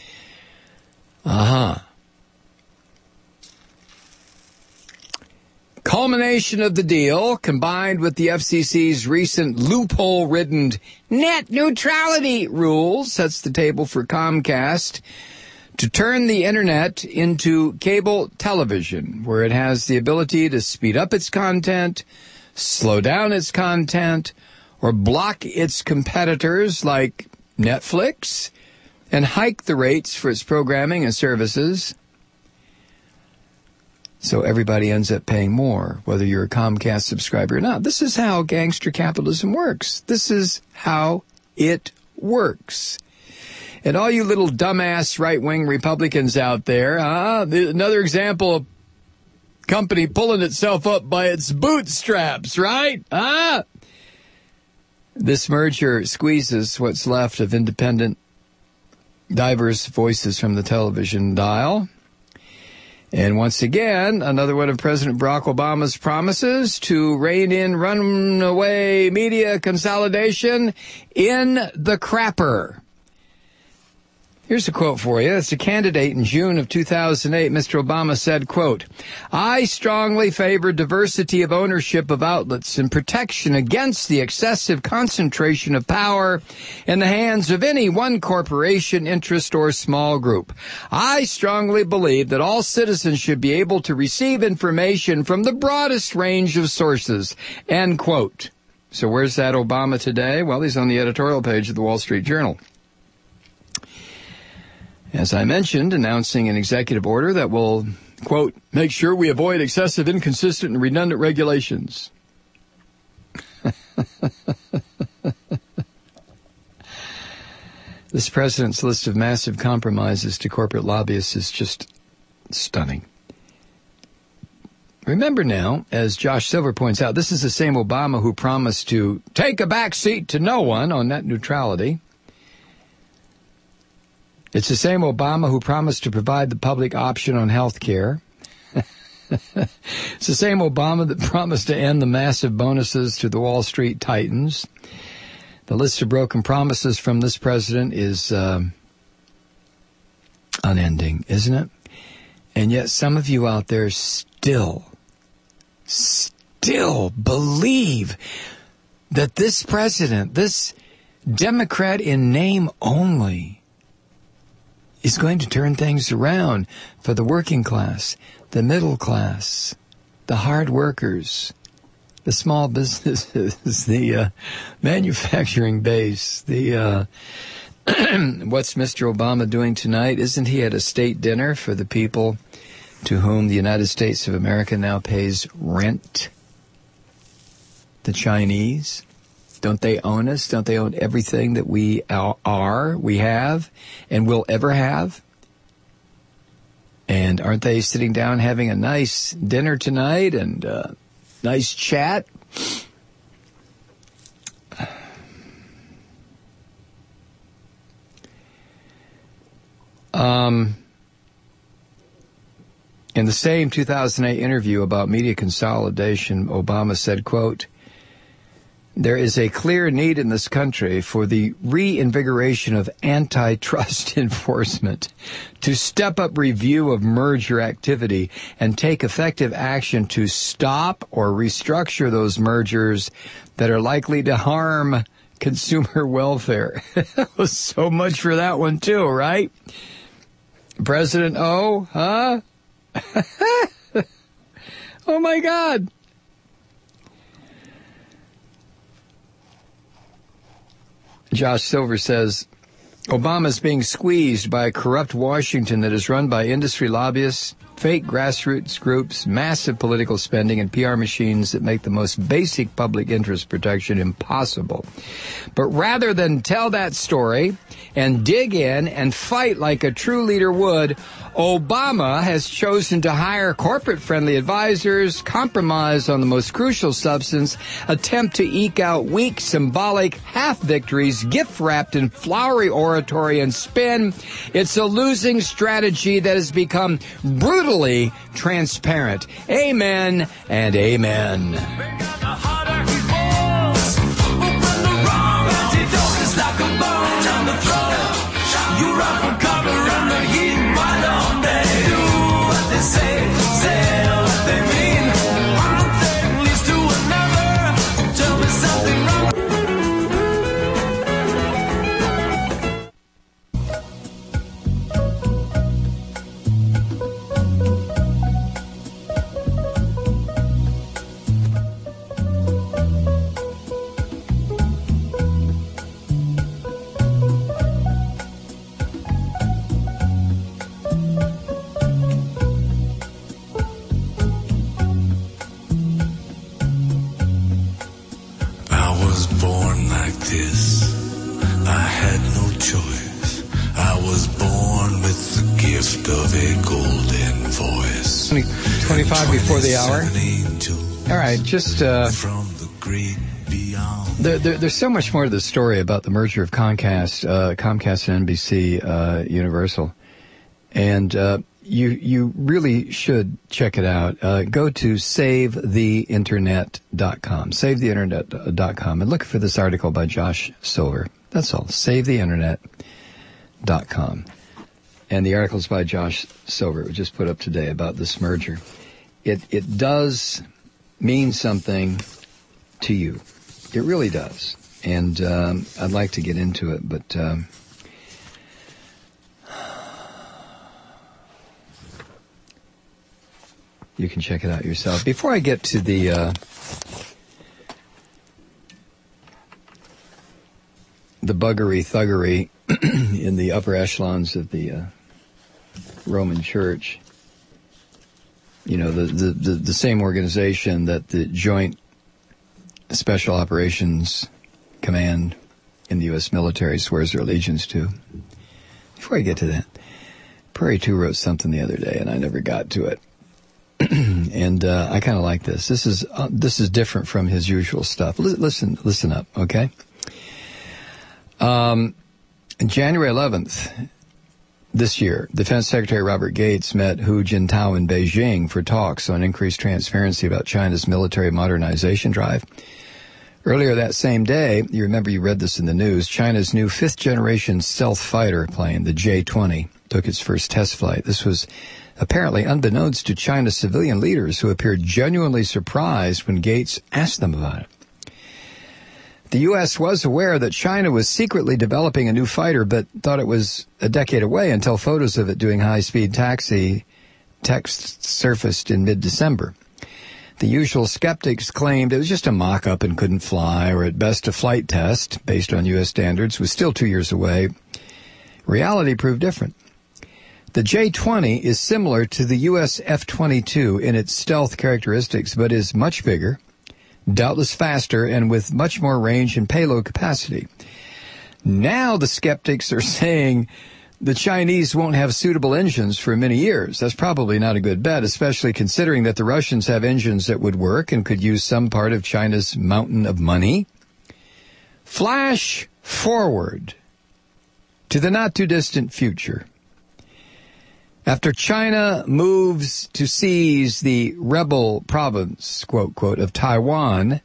Speaker 1: Culmination of the deal, combined with the FCC's recent loophole-ridden net neutrality rules, sets the table for Comcast to turn the internet into cable television, where it has the ability to speed up its content, slow down its content, or block its competitors like Netflix, and hike the rates for its programming and services. So everybody ends up paying more, whether you're a Comcast subscriber or not. This is how gangster capitalism works. This is how it works. And all you little dumbass right-wing Republicans out there, another example of company pulling itself up by its bootstraps, right? This merger squeezes what's left of independent, diverse voices from the television dial. And once again, another one of President Barack Obama's promises to rein in runaway media consolidation in the crapper. Here's a quote for you. It's a candidate in June of 2008. Mr. Obama said, quote, "I strongly favor diversity of ownership of outlets and protection against the excessive concentration of power in the hands of any one corporation, interest, or small group. I strongly believe that all citizens should be able to receive information from the broadest range of sources," end quote. So where's that Obama today? Well, he's on the editorial page of the Wall Street Journal. As I mentioned, announcing an executive order that will, quote, "make sure we avoid excessive, inconsistent, and redundant regulations." This president's list of massive compromises to corporate lobbyists is just stunning. Remember now, as Josh Silver points out, this is the same Obama who promised to take a back seat to no one on net neutrality. It's the same Obama who promised to provide the public option on health care. It's the same Obama that promised to end the massive bonuses to the Wall Street titans. The list of broken promises from this president is unending, isn't it? And yet some of you out there still believe that this president, this Democrat in name only, is going to turn things around for the working class, the middle class, the hard workers, the small businesses, the manufacturing base, the what's Mr. Obama doing tonight? Isn't he at a state dinner for the people to whom the United States of America now pays rent? The Chinese? Don't they own us? Don't they own everything that we have, and will ever have? And aren't they sitting down having a nice dinner tonight and nice chat? In the same 2008 interview about media consolidation, Obama said, quote, "There is a clear need in this country for the reinvigoration of antitrust enforcement, to step up review of merger activity and take effective action to stop or restructure those mergers that are likely to harm consumer welfare." So much for that one too, right? President O, huh? Oh my God. Josh Silver says, Obama's being squeezed by a corrupt Washington that is run by industry lobbyists, fake grassroots groups, massive political spending, and PR machines that make the most basic public interest protection impossible. But rather than tell that story and dig in and fight like a true leader would, Obama has chosen to hire corporate-friendly advisors, compromise on the most crucial substance, attempt to eke out weak, symbolic half-victories, gift-wrapped in flowery oratory and spin. It's a losing strategy that has become brutally transparent. Amen and amen.
Speaker 6: was born with the gift of a golden voice.
Speaker 1: 25 before the hour. All right, just
Speaker 6: From the great beyond.
Speaker 1: there's so much more to the story about the merger of Comcast and NBC Universal, and you really should check it out. Go to SaveTheInternet.com, SaveTheInternet.com, and look for this article by Josh Silver. That's all. SaveTheInternet.com. And the article's by Josh Silver. It was just put up today about this merger. It does mean something to you. It really does. And I'd like to get into it, but you can check it out yourself. Before I get to the buggery-thuggery in the upper echelons of the Roman Church, you know, the same organization that the Joint Special Operations Command in the U.S. military swears their allegiance to. Before I get to that, Prairie 2 wrote something the other day, and I never got to it. And I kind of like this. This is different from his usual stuff. Listen up, okay? January 11th this year, Defense Secretary Robert Gates met Hu Jintao in Beijing for talks on increased transparency about China's military modernization drive. Earlier that same day, you remember you read this in the news, China's new fifth-generation stealth fighter plane, the J-20, took its first test flight. This was apparently unbeknownst to China's civilian leaders, who appeared genuinely surprised when Gates asked them about it. The U.S. was aware that China was secretly developing a new fighter, but thought it was a decade away until photos of it doing high-speed taxi text surfaced in mid-December. The usual skeptics claimed it was just a mock-up and couldn't fly, or at best a flight test, based on U.S. standards, was still 2 years away. Reality proved different. The J-20 is similar to the U.S. F-22 in its stealth characteristics, but is much bigger, doubtless faster, and with much more range and payload capacity. Now the skeptics are saying the Chinese won't have suitable engines for many years. That's probably not a good bet, especially considering that the Russians have engines that would work and could use some part of China's mountain of money. Flash forward to the not-too-distant future. After China moves to seize the rebel province, quote, quote, of Taiwan,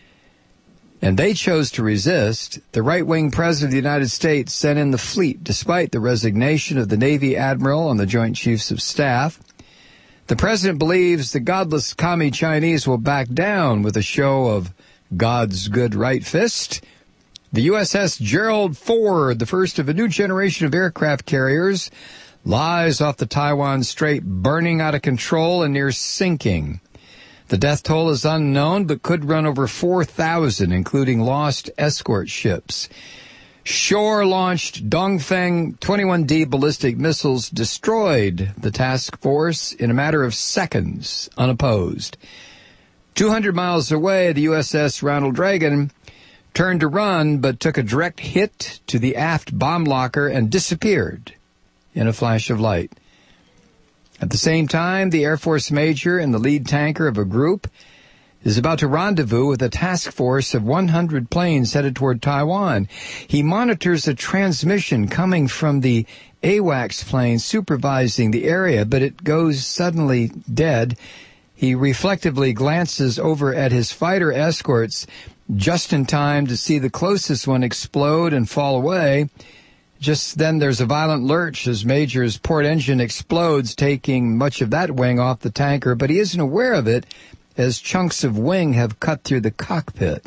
Speaker 1: and they chose to resist, the right-wing president of the United States sent in the fleet despite the resignation of the Navy admiral and the Joint Chiefs of Staff. The president believes the godless commie Chinese will back down with a show of God's good right fist. The USS Gerald Ford, the first of a new generation of aircraft carriers, lies off the Taiwan Strait, burning out of control and near sinking. The death toll is unknown, but could run over 4,000, including lost escort ships. Shore-launched Dongfeng 21D ballistic missiles destroyed the task force in a matter of seconds, unopposed. 200 miles away, the USS Ronald Reagan turned to run, but took a direct hit to the aft bomb locker and disappeared in a flash of light. At the same time, the Air Force major and the lead tanker of a group is about to rendezvous with a task force of 100 planes headed toward Taiwan. He monitors a transmission coming from the AWACS plane supervising the area, but it goes suddenly dead. He reflectively glances over at his fighter escorts just in time to see the closest one explode and fall away. Just then there's a violent lurch as Major's port engine explodes, taking much of that wing off the tanker, but he isn't aware of it as chunks of wing have cut through the cockpit.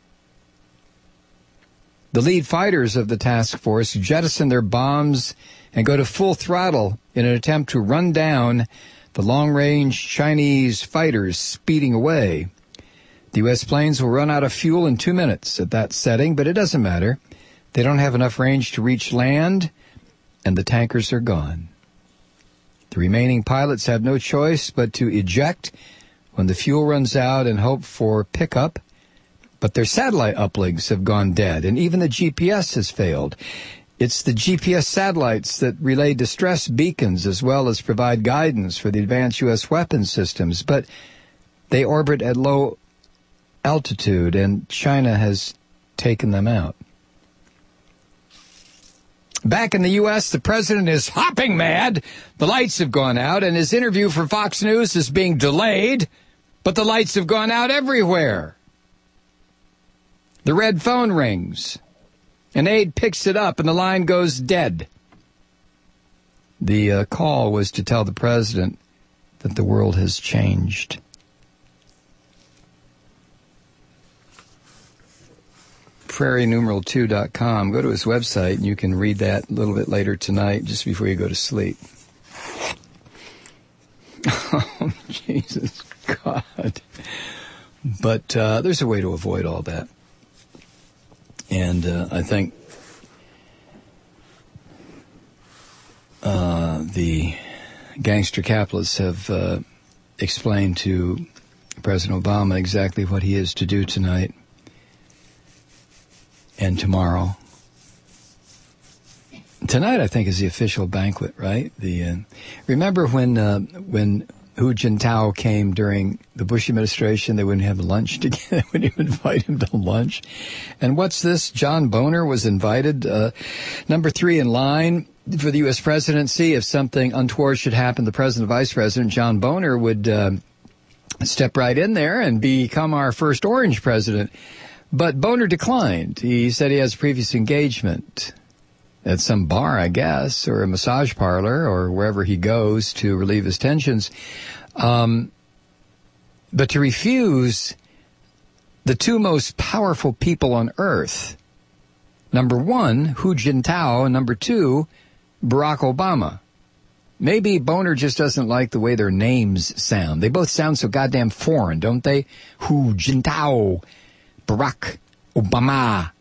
Speaker 1: The lead fighters of the task force jettison their bombs and go to full throttle in an attempt to run down the long-range Chinese fighters speeding away. The U.S. planes will run out of fuel in 2 minutes at that setting, but it doesn't matter. They don't have enough range to reach land, and the tankers are gone. The remaining pilots have no choice but to eject when the fuel runs out and hope for pickup, but their satellite uplinks have gone dead, and even the GPS has failed. It's the GPS satellites that relay distress beacons as well as provide guidance for the advanced U.S. weapons systems. But they orbit at low altitude, and China has taken them out. Back in the U.S., the president is hopping mad. The lights have gone out, and his interview for Fox News is being delayed, but the lights have gone out everywhere. The red phone rings. An aide picks it up, and the line goes dead. The call was to tell the president that the world has changed. PrairieNumeral2.com. Go to his website, and you can read that a little bit later tonight, just before you go to sleep. Oh, Jesus God. But there's a way to avoid all that. And I think the gangster capitalists have explained to President Obama exactly what he is to do tonight and tomorrow. Tonight, I think, is the official banquet, right? Remember when Hu Jintao came during the Bush administration, they wouldn't have lunch together. They wouldn't even invite him to lunch. And what's this? John Boehner was invited, number 3 in line for the U.S. presidency. If something untoward should happen, the president and vice president, John Boehner, would step right in there and become our first orange president. But Boehner declined. He said he has a previous engagement at some bar, I guess, or a massage parlor, or wherever he goes to relieve his tensions. But to refuse the two most powerful people on earth, number 1, Hu Jintao, and number 2, Barack Obama. Maybe Boehner just doesn't like the way their names sound. They both sound so goddamn foreign, don't they? Hu Jintao, Barack Obama.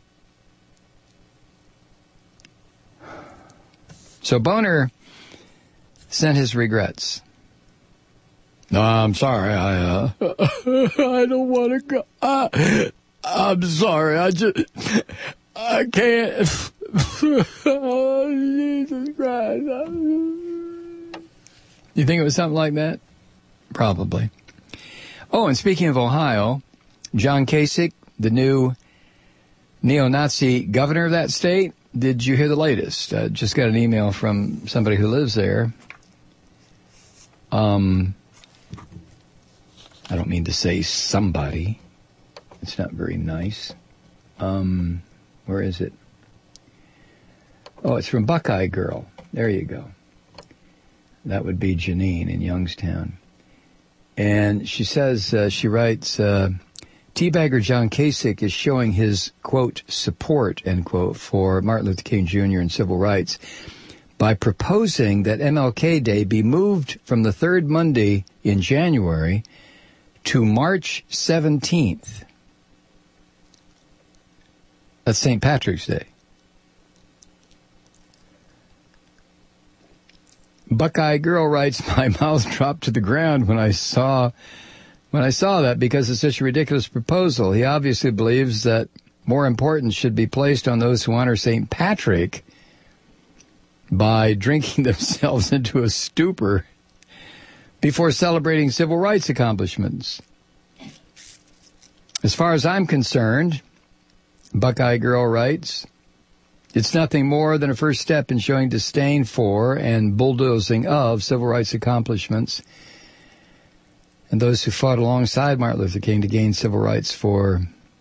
Speaker 1: So Boehner sent his regrets. No, I'm sorry. I don't want to go. I'm sorry. I can't. Oh, Jesus Christ. You think it was something like that? Probably. Oh, and speaking of Ohio, John Kasich, the new neo-Nazi governor of that state, did you hear the latest? Just got an email from somebody who lives there. I don't mean to say somebody. It's not very nice. Where is it? Oh, it's from Buckeye Girl. There you go. That would be Janine in Youngstown. And she says, she writes, Teabagger John Kasich is showing his, quote, support, end quote, for Martin Luther King Jr. and civil rights by proposing that MLK Day be moved from the third Monday in January to March 17th. That's St. Patrick's Day. Buckeye Girl writes, my mouth dropped to the ground when I saw that because it's such a ridiculous proposal. He obviously believes that more importance should be placed on those who honor St. Patrick by drinking themselves into a stupor before celebrating civil rights accomplishments. As far as I'm concerned, Buckeye Girl writes, it's nothing more than a first step in showing disdain for and bulldozing of civil rights accomplishments and those who fought alongside Martin Luther King to gain civil rights for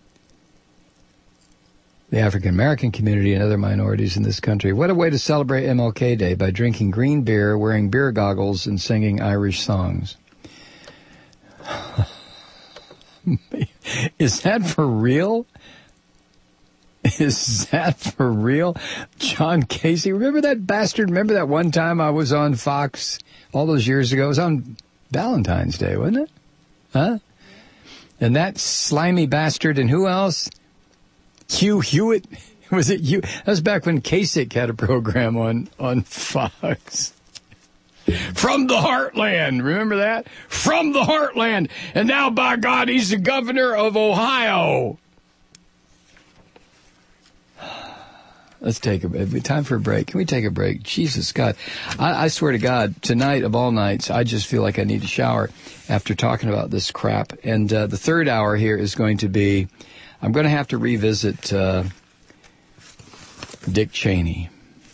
Speaker 1: the African-American community and other minorities in this country. What a way to celebrate MLK Day, by drinking green beer, wearing beer goggles, and singing Irish songs. Is that for real? Is that for real? John Kasich, remember that bastard? Remember that one time I was on Fox all those years ago? It was on Valentine's Day, wasn't it? Huh? And that slimy bastard, and who else? Hugh Hewitt. Was it you? That was back when Kasich had a program on Fox. From the Heartland. Remember that? From the Heartland. And now, by God, he's the governor of Ohio. Let's take time for a break. Can we take a break? Jesus, God. I swear to God, tonight of all nights, I just feel like I need to shower after talking about this crap. And the third hour here is going to be, I'm going to have to revisit Dick Cheney.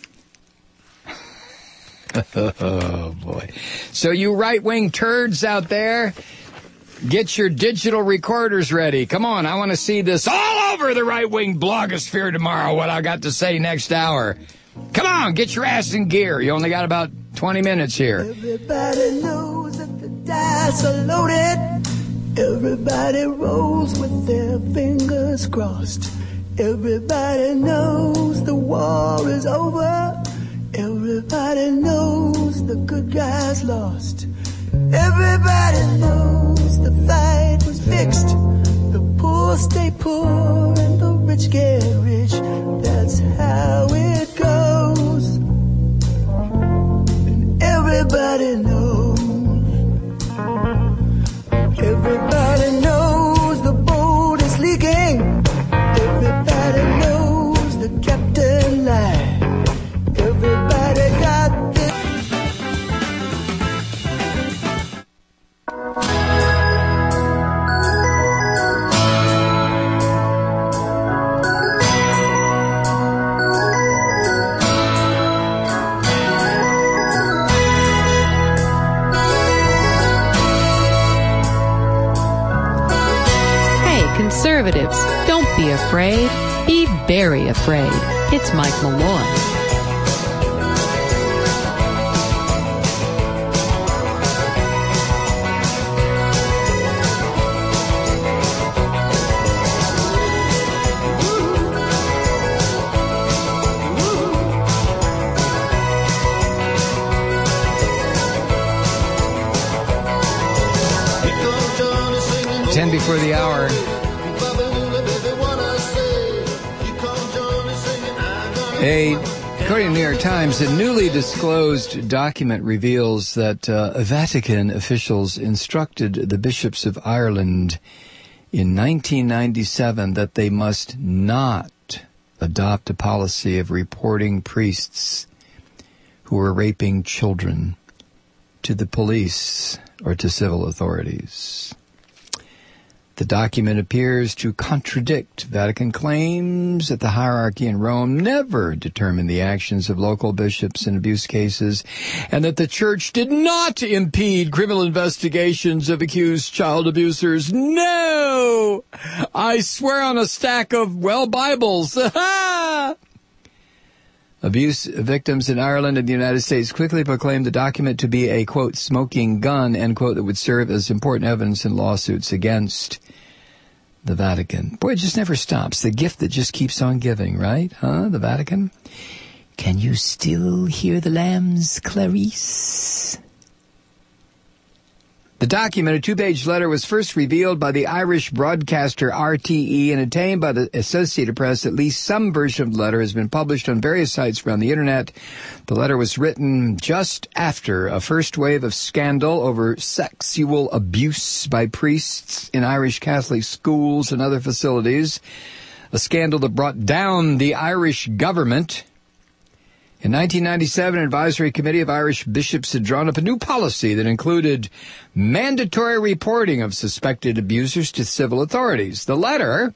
Speaker 1: Oh, boy. So you right-wing turds out there, get your digital recorders ready. Come on, I want to see this all over the right-wing blogosphere tomorrow, what I got to say next hour. Come on, get your ass in gear. You only got about 20 minutes here.
Speaker 7: Everybody knows that the dice are loaded. Everybody rolls with their fingers crossed. Everybody knows the war is over. Everybody knows the good guys lost. Everybody knows the fight was fixed. The poor stay poor and the rich get rich. That's how it goes. And everybody knows. Everybody knows the boat is leaking. Everybody knows the captain lied. Everybody got this.
Speaker 4: Hey, conservatives, don't be afraid. Be very afraid. It's Mike Malloy.
Speaker 1: 10 before the hour. According to the New York Times, a newly disclosed document reveals that Vatican officials instructed the bishops of Ireland in 1997 that they must not adopt a policy of reporting priests who are raping children to the police or to civil authorities. The document appears to contradict Vatican claims that the hierarchy in Rome never determined the actions of local bishops in abuse cases, and that the Church did not impede criminal investigations of accused child abusers. No! I swear on a stack of, Bibles. Abuse victims in Ireland and the United States quickly proclaimed the document to be a, quote, smoking gun, end quote, that would serve as important evidence in lawsuits against the Vatican. Boy, it just never stops. The gift that just keeps on giving, right? Huh? The Vatican? Can you still hear the lambs, Clarice? The document, a two-page letter, was first revealed by the Irish broadcaster RTE and obtained by the Associated Press. At least some version of the letter has been published on various sites around the Internet. The letter was written just after a first wave of scandal over sexual abuse by priests in Irish Catholic schools and other facilities, a scandal that brought down the Irish government. In 1997, an advisory committee of Irish bishops had drawn up a new policy that included mandatory reporting of suspected abusers to civil authorities. The letter,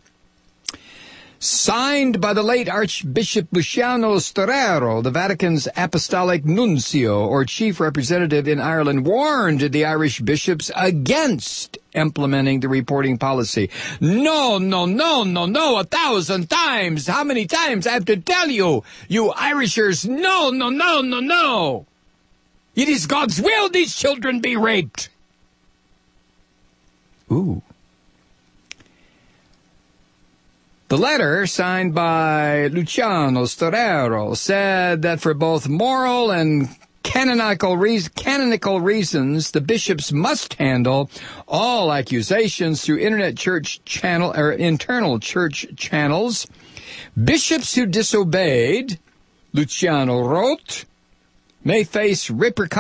Speaker 1: signed by the late Archbishop Luciano Storaro, the Vatican's apostolic nuncio, or chief representative in Ireland, warned the Irish bishops against implementing the reporting policy. No, 1,000 times. How many times I have to tell you, you Irishers? No. It is God's will these children be raped. Ooh. The letter, signed by Luciano Storaro, said that for both moral and canonical reasons, the bishops must handle all accusations through internal church channels. Bishops who disobeyed, Luciano wrote, may face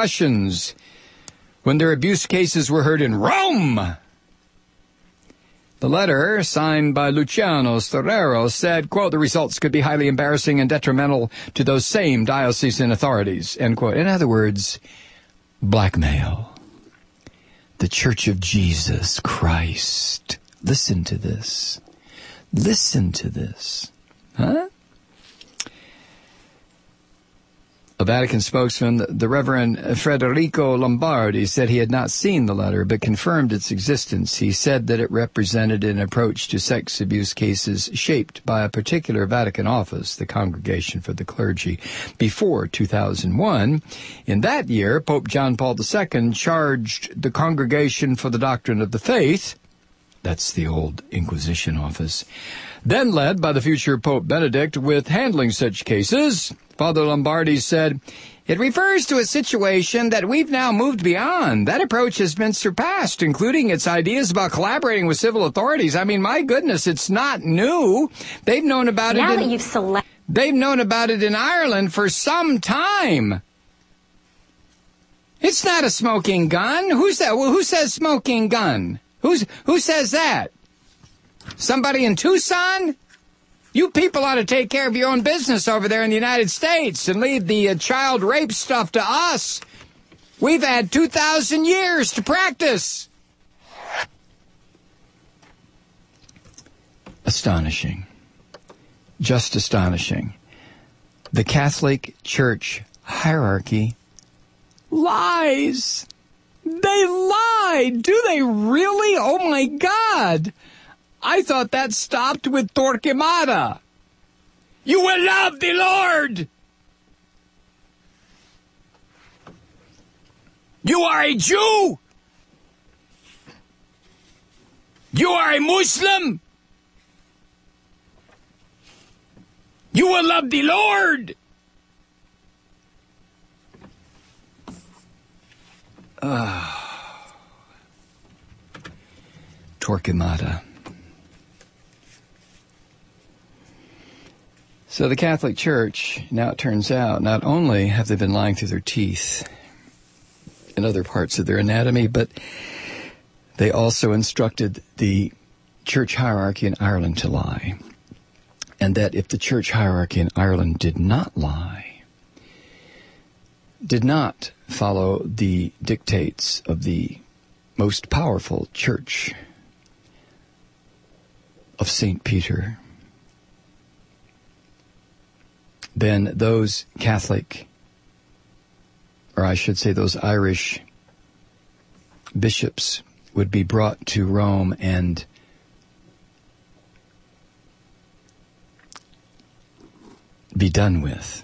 Speaker 1: repercussions when their abuse cases were heard in Rome. The letter, signed by Luciano Storero, said, quote, the results could be highly embarrassing and detrimental to those same diocesan authorities, end quote. In other words, blackmail. The Church of Jesus Christ. Listen to this. Listen to this. Huh? A Vatican spokesman, the Reverend Federico Lombardi, said he had not seen the letter, but confirmed its existence. He said that it represented an approach to sex abuse cases shaped by a particular Vatican office, the Congregation for the Clergy. Before 2001, in that year, Pope John Paul II charged the Congregation for the Doctrine of the Faith, that's the old Inquisition office, then led by the future Pope Benedict, with handling such cases. Father Lombardi said, it refers to a situation that we've now moved beyond. That approach has been surpassed, including its ideas about collaborating with civil authorities. I mean, my goodness, it's not new. They've known about it. They've known about it in Ireland for some time. It's not a smoking gun. Who's that? Well, who says smoking gun? Who says that? Somebody in Tucson? You people ought to take care of your own business over there in the United States and leave the child rape stuff to us. We've had 2,000 years to practice. Astonishing. Just astonishing. The Catholic Church hierarchy lies. They lied. Do they really? Oh, my God. I thought that stopped with Torquemada. You will love the Lord. You are a Jew. You are a Muslim. You will love the Lord. Torquemada. So the Catholic Church, now it turns out, not only have they been lying through their teeth in other parts of their anatomy, but they also instructed the church hierarchy in Ireland to lie. And that if the church hierarchy in Ireland did not lie, did not follow the dictates of the most powerful church of St. Peter, then those Catholic, or I should say those Irish bishops, would be brought to Rome and be done with.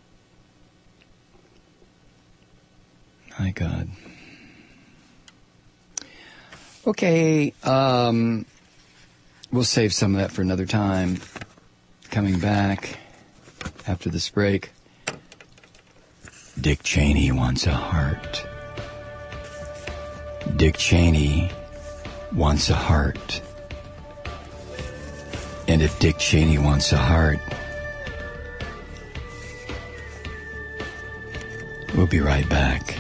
Speaker 1: My God. Okay, we'll save some of that for another time. Coming back after this break, Dick Cheney wants a heart. Dick Cheney wants a heart. And if Dick Cheney wants a heart, we'll be right back.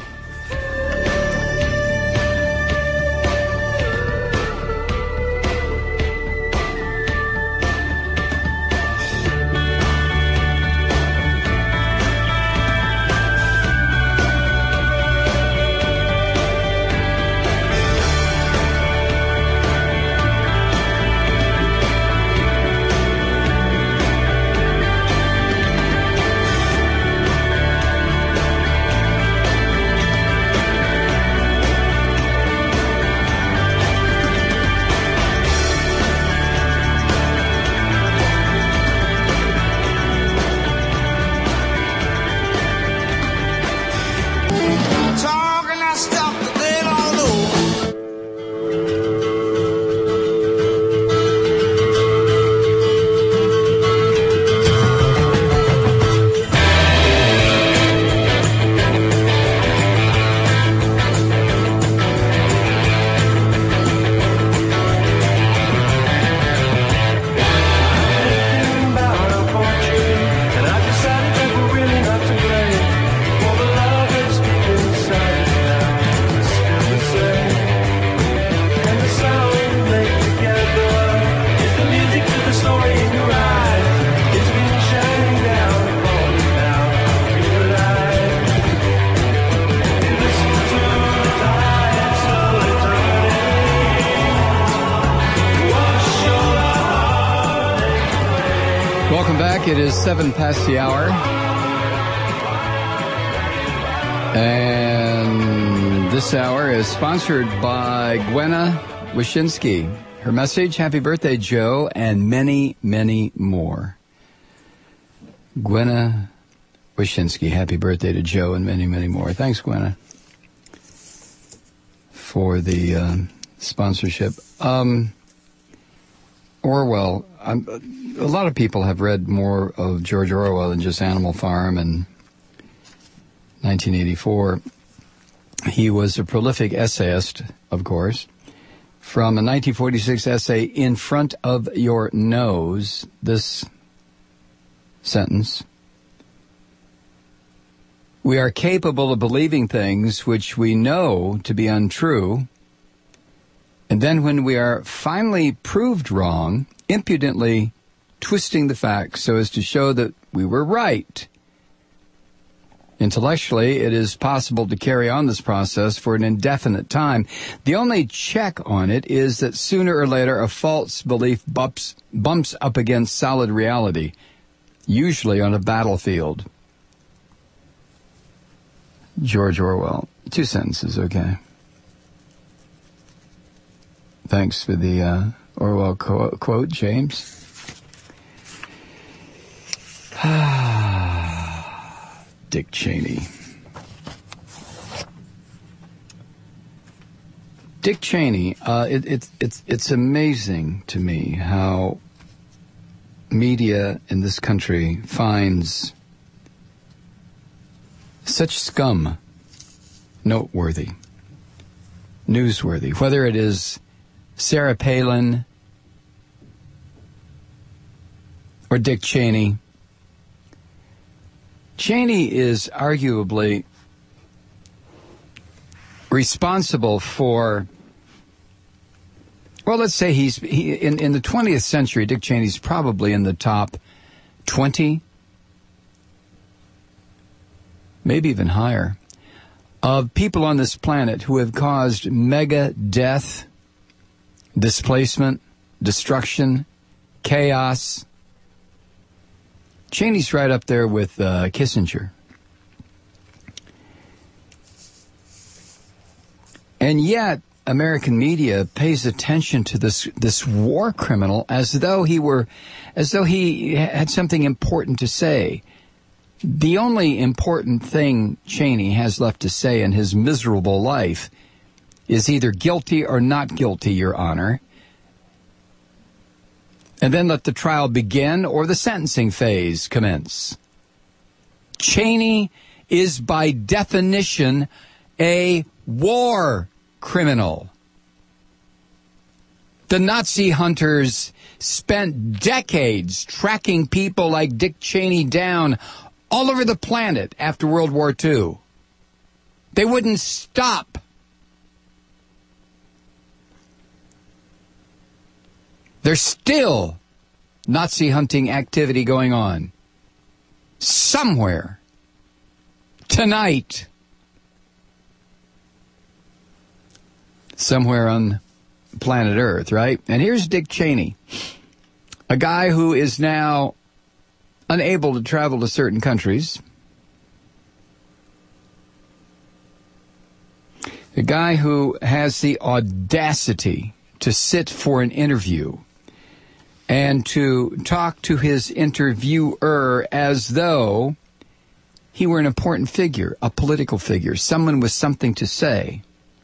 Speaker 1: back. It is 7 past the hour. And this hour is sponsored by Gwenna Wyszynski. Her message, happy birthday, Joe, and many, many more. Gwenna Wyszynski, happy birthday to Joe, and many, many more. Thanks, Gwenna, for the sponsorship. Orwell, a lot of people have read more of George Orwell than just Animal Farm and 1984. He was a prolific essayist, of course. From a 1946 essay, In Front of Your Nose, this sentence: we are capable of believing things which we know to be untrue, and then when we are finally proved wrong, impudently twisting the facts so as to show that we were right. Intellectually, it is possible to carry on this process for an indefinite time. The only check on it is that sooner or later a false belief bumps up against solid reality, usually on a battlefield. George Orwell. 2 sentences, okay. Thanks for the Orwell quote, James. Dick Cheney. Dick Cheney, it's amazing to me how media in this country finds such scum noteworthy, newsworthy, whether it is Sarah Palin or Dick Cheney. Cheney is arguably responsible for, well, let's say in the 20th century, Dick Cheney's probably in the top 20, maybe even higher, of people on this planet who have caused mega death, displacement, destruction, chaos. Cheney's right up there with Kissinger. And yet, American media pays attention to this war criminal as though he had something important to say. The only important thing Cheney has left to say in his miserable life is either guilty or not guilty, Your Honor. And then let the trial begin or the sentencing phase commence. Cheney is by definition a war criminal. The Nazi hunters spent decades tracking people like Dick Cheney down all over the planet after World War II. They wouldn't stop. There's still Nazi hunting activity going on. Somewhere. Tonight. Somewhere on planet Earth, right? And here's Dick Cheney, a guy who is now unable to travel to certain countries. A guy who has the audacity to sit for an interview and to talk to his interviewer as though he were an important figure, a political figure, someone with something to say.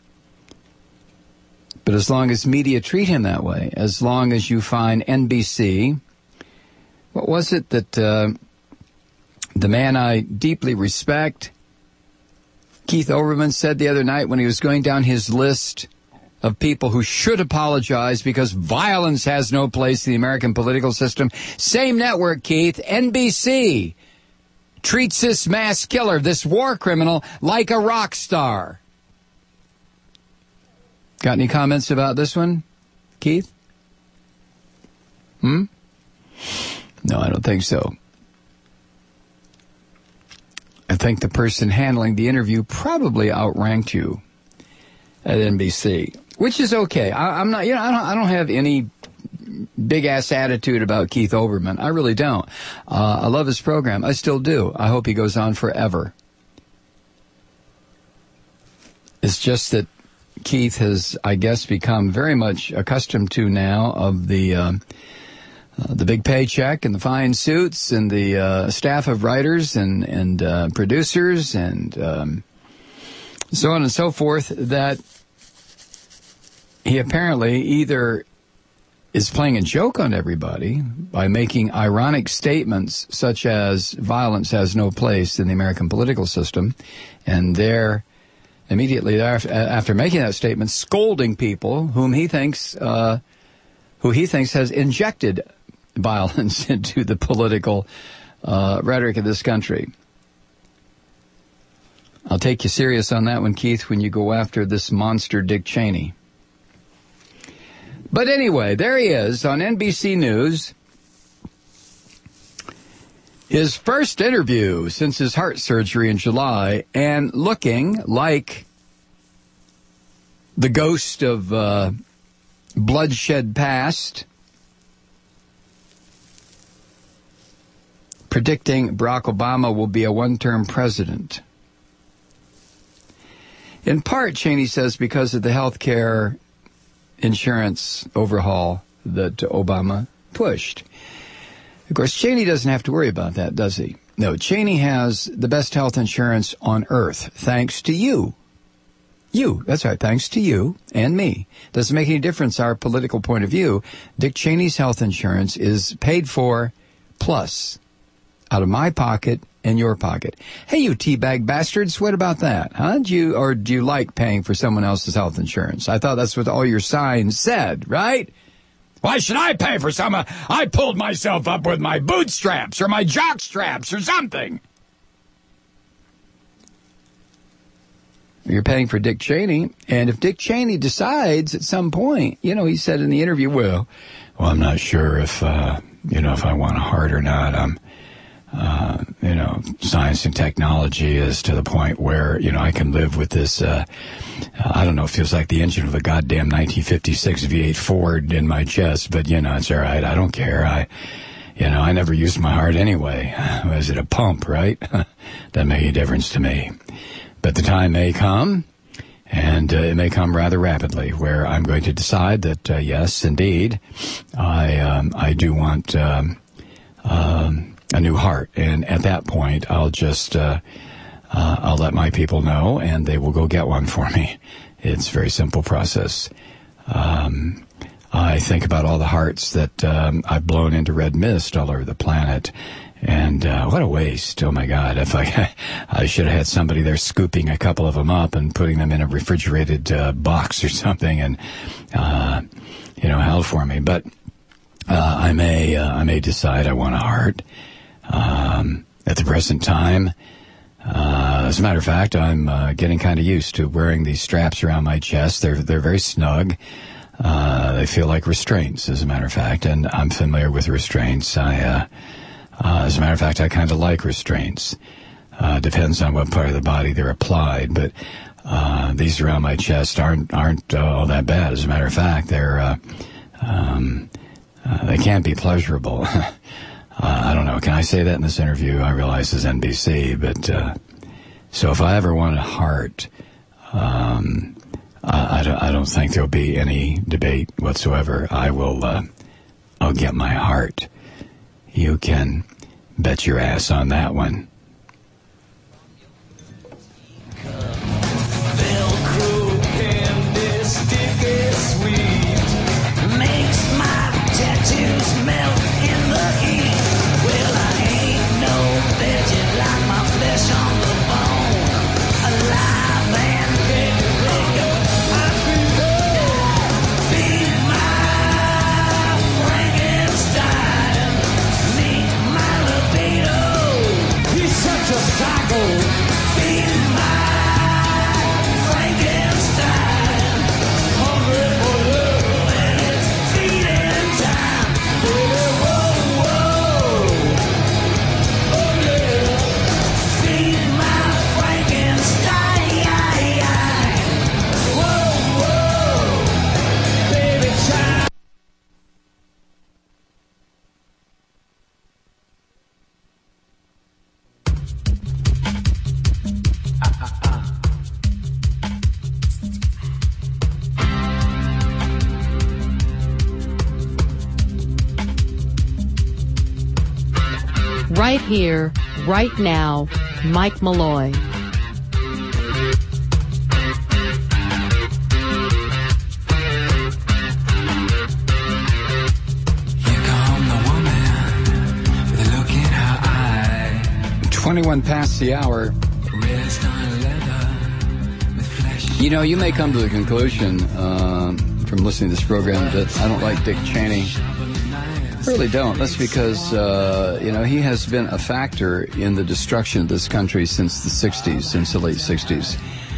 Speaker 1: But as long as media treat him that way, as long as you find NBC, what was it that the man I deeply respect, Keith Olbermann, said the other night when he was going down his list of people who should apologize because violence has no place in the American political system? Same network, Keith, NBC, treats this mass killer, this war criminal, like a rock star. Got any comments about this one, Keith? No, I don't think so. I think the person handling the interview probably outranked you at NBC, which is okay. I'm not, I don't have any big-ass attitude about Keith Olbermann. I really don't. I love his program. I still do. I hope he goes on forever. It's just that Keith has, I guess, become very much accustomed to now of the big paycheck and the fine suits and the staff of writers and producers and so on and so forth, that he apparently either is playing a joke on everybody by making ironic statements such as violence has no place in the American political system, and immediately after making that statement, scolding people who he thinks has injected violence into the political rhetoric of this country. I'll take you serious on that one, Keith, when you go after this monster Dick Cheney. But anyway, there he is on NBC News. His first interview since his heart surgery in July, and looking like the ghost of bloodshed past, predicting Barack Obama will be a one-term president. In part, Cheney says, because of the health care insurance overhaul that Obama pushed. Of course, Cheney doesn't have to worry about that, does he? No, Cheney has the best health insurance on earth, thanks to you. You, that's right, thanks to you and me. Doesn't make any difference our political point of view. Dick Cheney's health insurance is paid for plus out of my pocket and your pocket. Hey, you teabag bastards, what about that? Huh? Do you like paying for someone else's health insurance? I thought that's what all your signs said, right? Why should I pay for someone? I pulled myself up with my bootstraps or my jock straps or something. You're paying for Dick Cheney, and if Dick Cheney decides at some point, he said in the interview, well, I'm not sure if I want a heart or not. Science and technology is to the point where, I can live with this, I don't know, it feels like the engine of a goddamn 1956 V8 Ford in my chest, but, it's all right. I don't care. I never used my heart anyway. Was it a pump, right? Doesn't make any difference to me. But the time may come, and it may come rather rapidly, where I'm going to decide that, yes, indeed, I do want a new heart. And at that point, I'll just I'll let my people know, and they will go get one for me. It's a very simple process. I think about all the hearts that I've blown into red mist all over the planet. And what a waste. Oh, my God. If I should have had somebody there scooping a couple of them up and putting them in a refrigerated box or something and, held for me. But I may decide I want a heart. At the present time, as a matter of fact, I'm getting kind of used to wearing these straps around my chest. They're very snug. They feel like restraints, as a matter of fact, and I'm familiar with restraints. As a matter of fact, I kind of like restraints. Depends on what part of the body they're applied, but these around my chest aren't all that bad. As a matter of fact, they can be pleasurable. I don't know. Can I say that in this interview? I realize it's NBC, but so if I ever want a heart, I don't think there'll be any debate whatsoever. I'll get my heart. You can bet your ass on that one.
Speaker 5: Velcro candy sticky sweet makes my tattoos melt in the heat. Well, I ain't no veggie like my flesh on the bone. Alive and ready, I be my Frankenstein. Meet my libido. He's
Speaker 4: Right here, right now, Mike Malloy.
Speaker 6: Here come the woman with a look in her eye.
Speaker 1: 21 past the hour.
Speaker 6: Rest on leather with flesh.
Speaker 1: You know, you may come to the conclusion from listening to this program that I don't like Dick Cheney. I really don't. That's because, he has been a factor in the destruction of this country since the 60s, since the late 60s.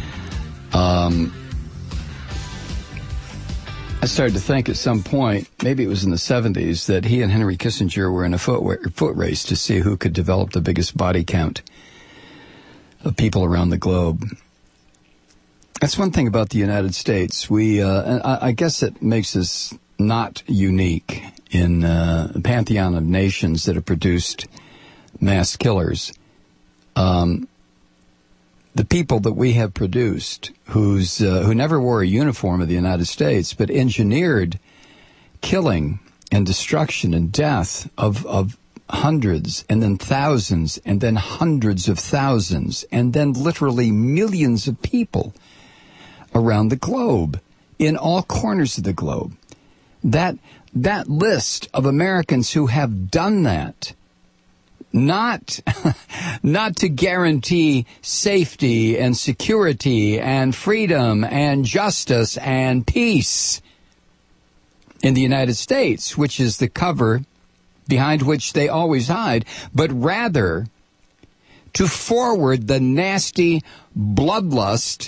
Speaker 1: I started to think at some point, maybe it was in the 70s, that he and Henry Kissinger were in a foot race to see who could develop the biggest body count of people around the globe. That's one thing about the United States. And I guess it makes us not unique in the pantheon of nations that have produced mass killers. The people that we have produced, who never wore a uniform of the United States, but engineered killing and destruction and death of hundreds and then thousands and then hundreds of thousands and then literally millions of people around the globe, in all corners of the globe. That list of Americans who have done that, not to guarantee safety and security and freedom and justice and peace in the United States, which is the cover behind which they always hide, but rather to forward the nasty bloodlust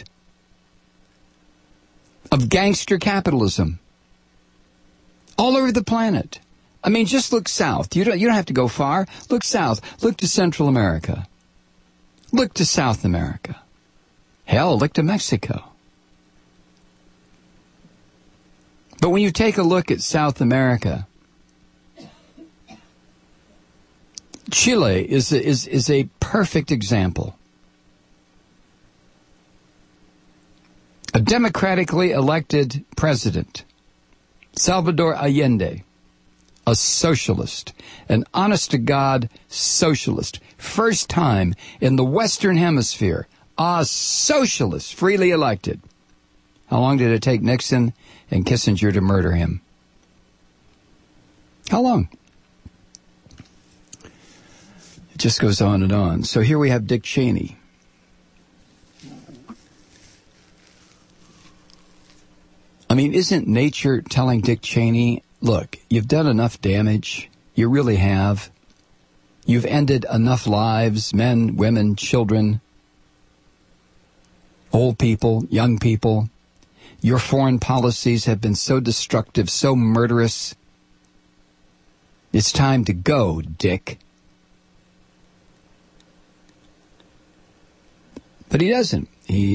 Speaker 1: of gangster capitalism all over the planet. I mean, just look south. You don't have to go far. Look south. Look to Central America. Look to South America. Hell, look to Mexico. But when you take a look at South America, Chile is a perfect example. A democratically elected president, Salvador Allende, a socialist, an honest-to-God socialist. First time in the Western Hemisphere, a socialist freely elected. How long did it take Nixon and Kissinger to murder him? How long? It just goes on and on. So here we have Dick Cheney. I mean, isn't nature telling Dick Cheney, look, you've done enough damage. You really have. You've ended enough lives, men, women, children, old people, young people. Your foreign policies have been so destructive, so murderous. It's time to go, Dick. But he doesn't.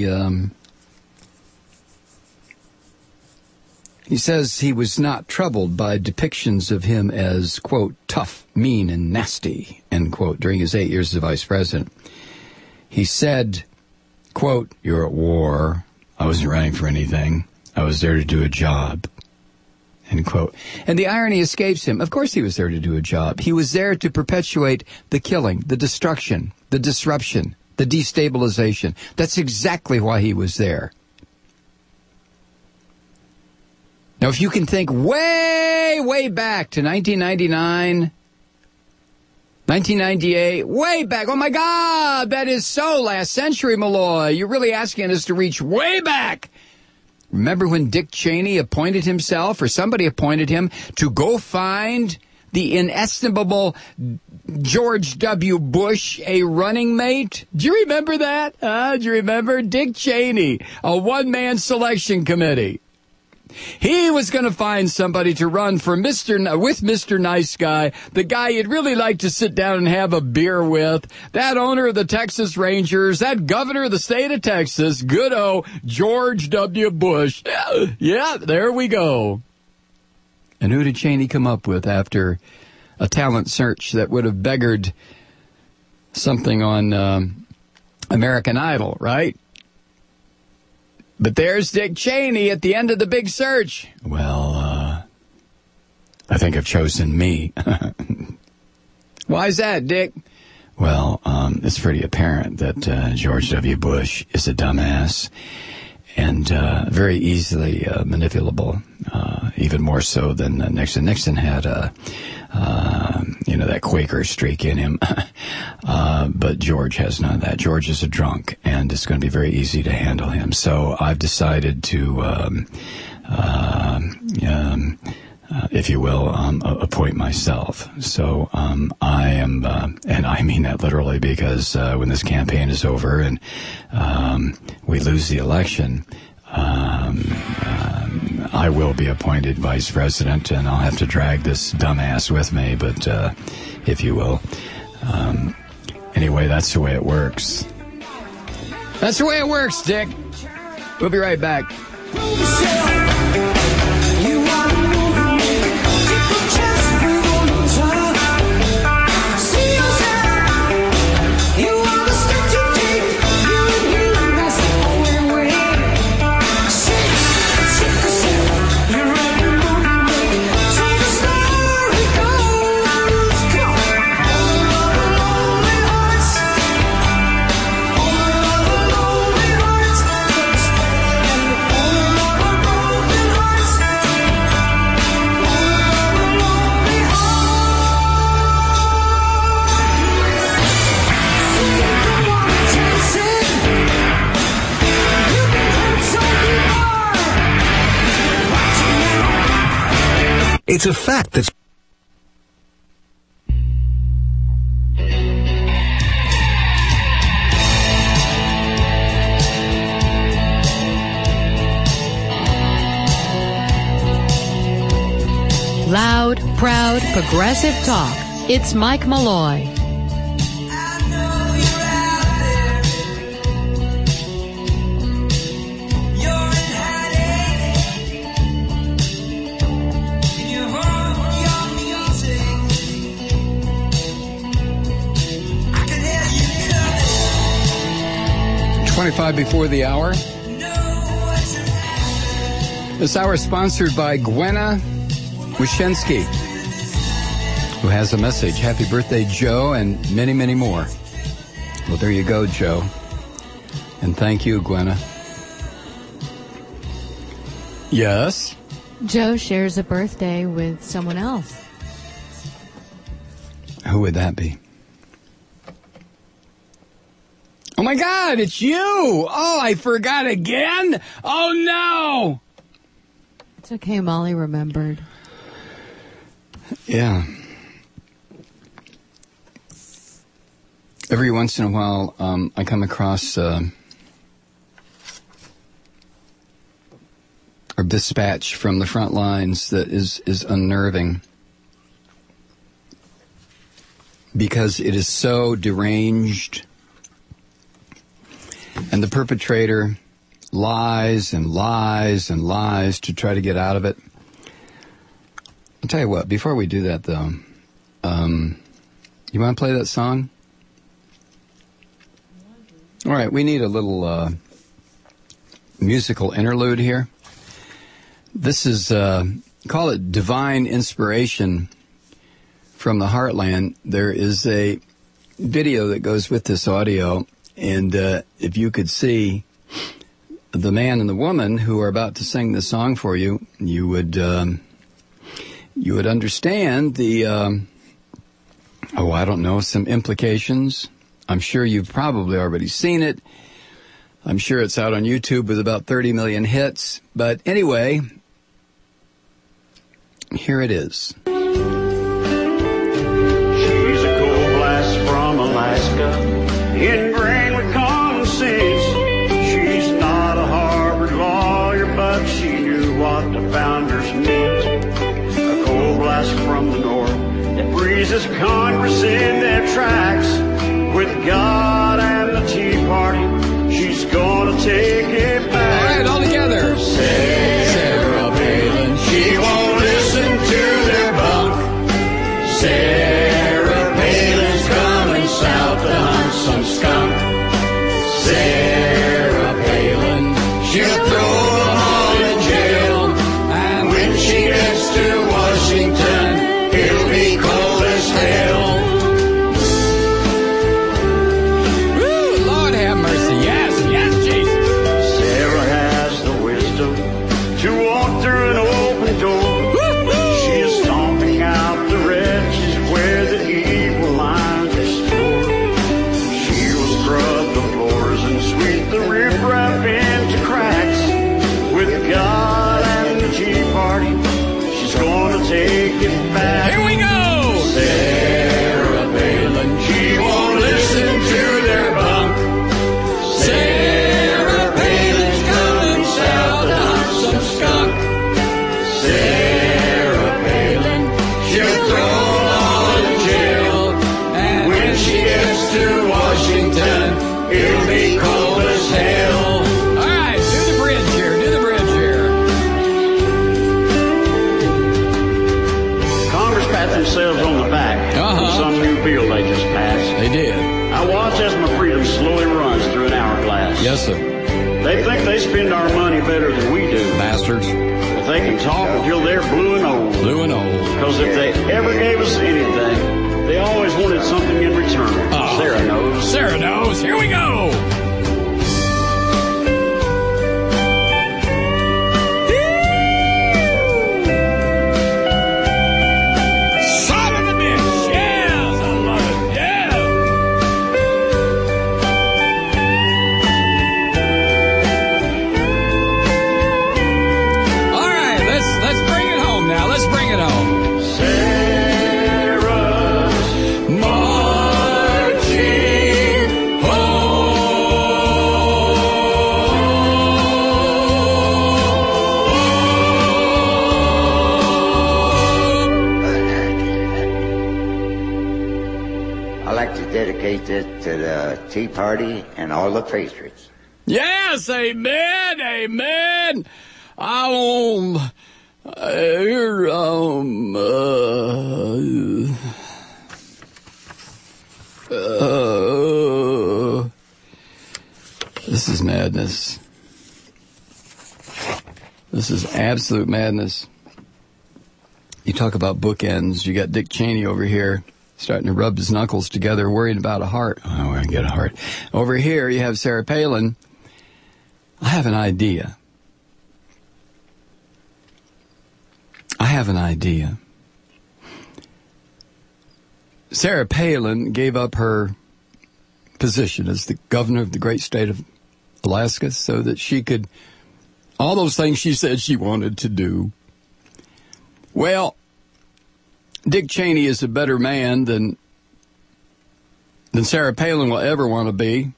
Speaker 1: He says he was not troubled by depictions of him as, quote, tough, mean, and nasty, end quote, during his 8 years as vice president. He said, quote, you're at war. I wasn't running for anything. I was there to do a job, end quote. And the irony escapes him. Of course he was there to do a job. He was there to perpetuate the killing, the destruction, the disruption, the destabilization. That's exactly why he was there. Now, if you can think way back to 1999, 1998, way back. Oh, my God, that is so last century, Malloy. You're really asking us to reach way back. Remember when Dick Cheney appointed himself, or somebody appointed him, to go find the inestimable George W. Bush a running mate? Do you remember that? Do you remember? Dick Cheney, a one-man selection committee. He was going to find somebody to run for with Mr. Nice Guy, the guy you'd really like to sit down and have a beer with, that owner of the Texas Rangers, that governor of the state of Texas, good old George W. Bush. Yeah, there we go. And who did Cheney come up with after a talent search that would have beggared something on American Idol, right? But there's Dick Cheney at the end of the big search. Well, I think I've chosen me. Why is that, Dick? Well, it's pretty apparent that George W. Bush is a dumbass and very easily manipulable, even more so than Nixon. Nixon had that Quaker streak in him, but George has none of that. George is a drunk, and it's going to be very easy to handle him. So I've decided to, if you will, appoint myself. So I am, and I mean that literally, because when this campaign is over and we lose the election, I will be appointed vice president, and I'll have to drag this dumbass with me, but if you will. Anyway, that's the way it works. That's the way it works, Dick. We'll be right back.
Speaker 8: It's a fact that's...
Speaker 4: Loud, proud, progressive talk. It's Mike Malloy.
Speaker 1: Before the hour. This hour is sponsored by Gwenna Wyszynski, who has a message. Happy birthday, Joe, and many, many more. Well, there you go, Joe. And thank you, Gwenna. Yes?
Speaker 4: Joe shares a birthday with someone else.
Speaker 1: Who would that be? Oh my God, it's you! Oh, I forgot again? Oh no!
Speaker 4: It's okay, Molly remembered.
Speaker 1: Yeah. Every once in a while, I come across a dispatch from the front lines that is unnerving, because it is so deranged. And the perpetrator lies and lies and lies to try to get out of it. I'll tell you what, before we do that, though, you want to play that song? All right, we need a little musical interlude here. This is, call it Divine Inspiration from the Heartland. There is a video that goes with this audio. And if you could see the man and the woman who are about to sing the song for you, you would understand the some implications. I'm sure you've probably already seen it. I'm sure it's out on YouTube with about 30 million hits. But anyway, here it is.
Speaker 9: She's a cool blast from Alaska. Ingrained with common sense. She's not a Harvard lawyer, but she knew what the founders meant. A cold blast from the north that freezes Congress in their tracks. With God and the Tea Party, she's gonna take it back.
Speaker 1: All right, all together.
Speaker 9: Sarah Palin, she won't listen to their bunk. Sarah Palin's coming south to hunt some skunk. Sarah Palin, she'll throw them all in jail. And when she gets to Washington, it'll be cold as hell.
Speaker 1: Yes, sir.
Speaker 9: They think they spend our money better than we do.
Speaker 1: Bastards.
Speaker 9: But they can talk until they're blue and old.
Speaker 1: Blue and old.
Speaker 9: Because if they ever gave us anything, they always wanted something in return.
Speaker 1: Oh.
Speaker 9: Sarah knows.
Speaker 1: Sarah knows. Here we go. Son of a bitch. Yes, I love it. Yeah. All right, let's bring it home now. Let's bring it home.
Speaker 9: Sarah's
Speaker 1: Marching
Speaker 10: I'd like to dedicate this to the Tea Party and all the patriots.
Speaker 1: Yes, amen, amen. This is madness. This is absolute madness. You talk about bookends. You got Dick Cheney over here starting to rub his knuckles together, worried about a heart. Oh, we're going to get a heart. Over here, you have Sarah Palin. I have an idea. Sarah Palin gave up her position as the governor of the great state of Alaska so that she could, all those things she said she wanted to do. Well, Dick Cheney is a better man than Sarah Palin will ever want to be.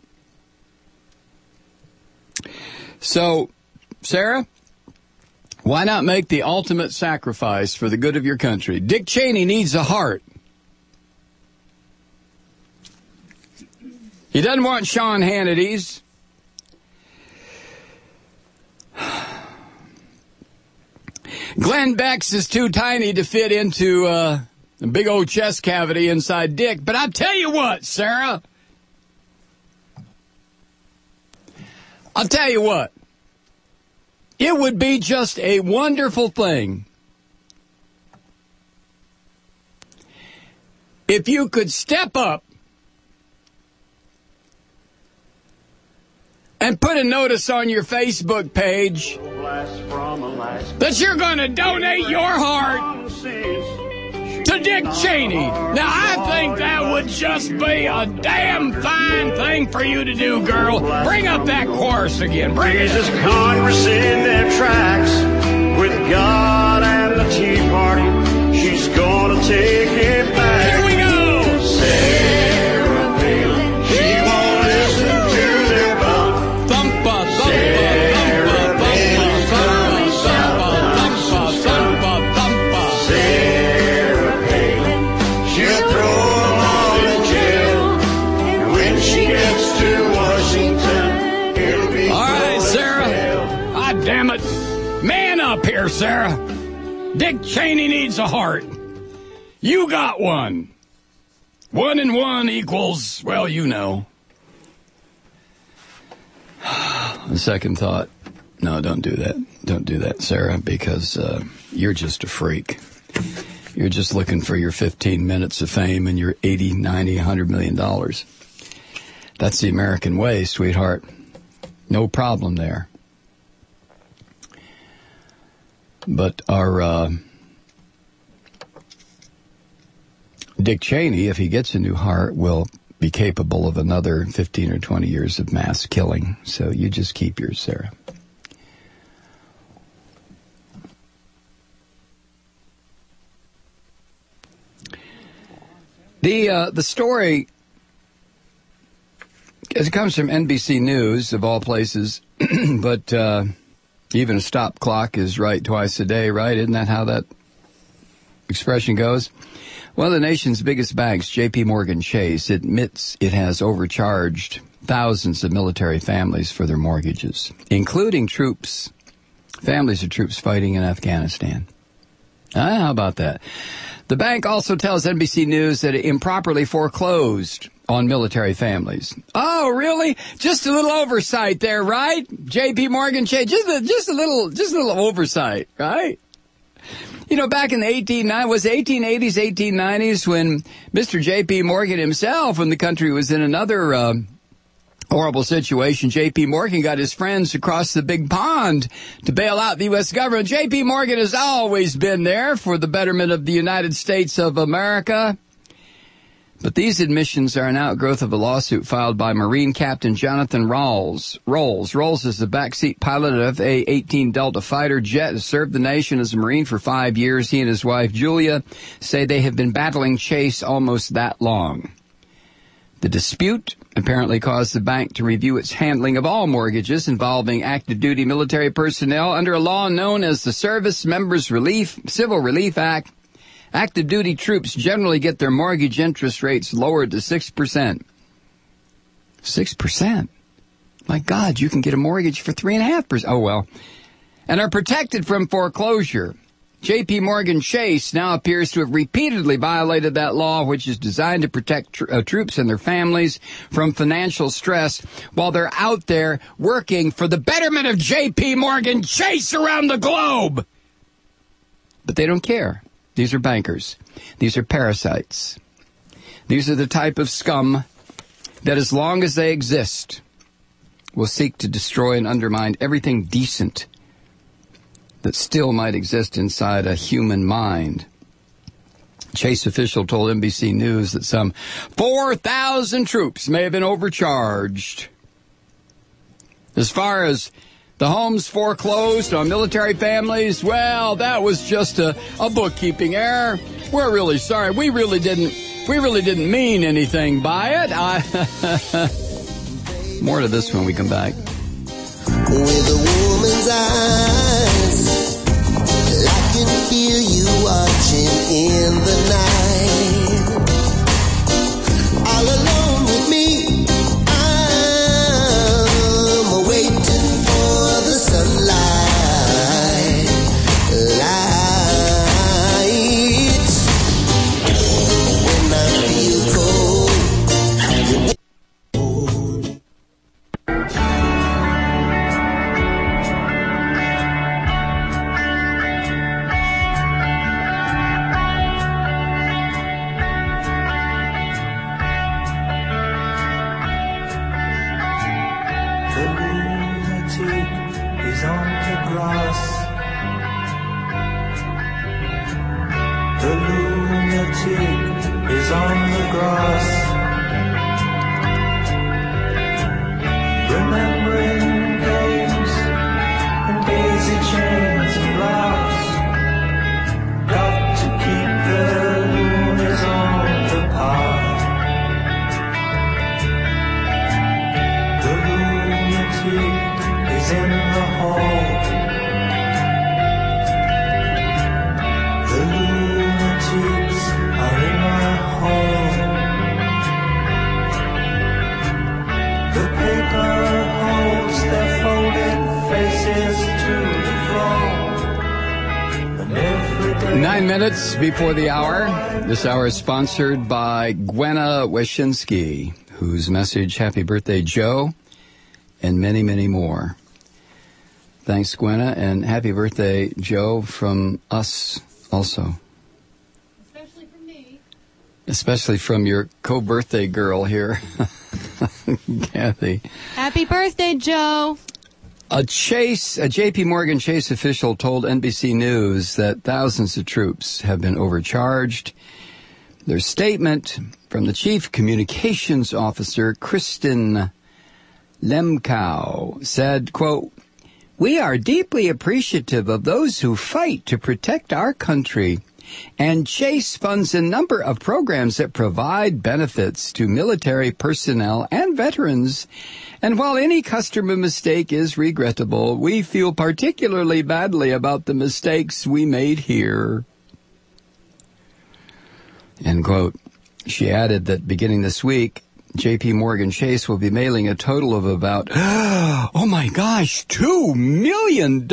Speaker 1: So, Sarah, why not make the ultimate sacrifice for the good of your country? Dick Cheney needs a heart. He doesn't want Sean Hannity's. Glenn Beck's is too tiny to fit into a big old chest cavity inside Dick. But I'll tell you what, Sarah. I'll tell you what. It would be just a wonderful thing if you could step up and put a notice on your Facebook page that you're going to donate your heart to Dick Cheney. Now, I think that would just be a damn fine thing for you to do, girl. Bring up that chorus again. Bring it.
Speaker 9: Jesus Congress in their tracks with God and the Tea Party. She's going to take it back.
Speaker 1: Here we go.
Speaker 9: Sarah Palin, she won't listen to their bump.
Speaker 1: Thumpa, thumpa, thumpa, thumpa, thumpa, thumpa, thumpa, thumpa.
Speaker 9: Sarah Palin, she'll throw them all in jail. And when she gets to Washington, it'll be
Speaker 1: All right,
Speaker 9: no
Speaker 1: Sarah.
Speaker 9: hell.
Speaker 1: Ah, damn it. Man up here, Sarah. Dick Cheney needs a heart. You got one. 1 and 1 equals, well, you know. A second thought. No, don't do that. Don't do that, Sarah, because you're just a freak. You're just looking for your 15 minutes of fame and your 80, 90, $100 million. That's the American way, sweetheart. No problem there. But our Dick Cheney, if he gets a new heart, will be capable of another 15 or 20 years of mass killing. So you just keep yours, Sarah. The story, it comes from NBC News, of all places, but even a stop clock is right twice a day, right? Isn't that how that expression goes? One of the nation's biggest banks, J.P. Morgan Chase, admits it has overcharged thousands of military families for their mortgages, including families of troops fighting in Afghanistan. How about that? The bank also tells NBC News that it improperly foreclosed on military families. Oh, really? Just a little oversight there, right? J.P. Morgan Chase, just a little oversight, right? You know, back in the 1880s, 1890s, when Mr. J.P. Morgan himself, when the country was in another horrible situation, J.P. Morgan got his friends across the big pond to bail out the U.S. government. J.P. Morgan has always been there for the betterment of the United States of America. But these admissions are an outgrowth of a lawsuit filed by Marine Captain Jonathan Rawls. Rawls is the backseat pilot of a F-18 Delta fighter jet, has served the nation as a Marine for 5 years. He and his wife, Julia, say they have been battling Chase almost that long. The dispute apparently caused the bank to review its handling of all mortgages involving active duty military personnel under a law known as the Service Members Civil Relief Act. Active duty troops generally get their mortgage interest rates lowered to 6%. 6%? My God, you can get a mortgage for 3.5%. Oh, well. And are protected from foreclosure. J.P. Morgan Chase now appears to have repeatedly violated that law, which is designed to protect troops and their families from financial stress while they're out there working for the betterment of J.P. Morgan Chase around the globe. But they don't care. These are bankers. These are parasites. These are the type of scum that, as long as they exist, will seek to destroy and undermine everything decent that still might exist inside a human mind. Chase official told NBC News that some 4,000 troops may have been overcharged. As far as the homes foreclosed on military families, well, that was just a bookkeeping error. We're really sorry. We really didn't mean anything by it. More to this when we come back.
Speaker 11: With a woman's eyes, I can feel you watching in the night. All alone with me, I'm waiting for the sunlight. When I feel cold.
Speaker 1: Before the hour. This hour is sponsored by Gwenna Wyszynski, whose message, Happy Birthday, Joe, and many, many more. Thanks, Gwenna, and happy birthday, Joe, from us also.
Speaker 12: Especially from me.
Speaker 1: Especially from your co-birthday girl here, Kathy.
Speaker 12: Happy birthday, Joe.
Speaker 1: A J.P. Morgan Chase official told NBC News that thousands of troops have been overcharged. Their statement from the chief communications officer, Kristen Lemkow, said, quote, "We are deeply appreciative of those who fight to protect our country, and Chase funds a number of programs that provide benefits to military personnel and veterans. And while any customer mistake is regrettable, we feel particularly badly about the mistakes we made here." End quote. She added that beginning this week, J.P. Morgan Chase will be mailing a total of about, oh my gosh, $2 million!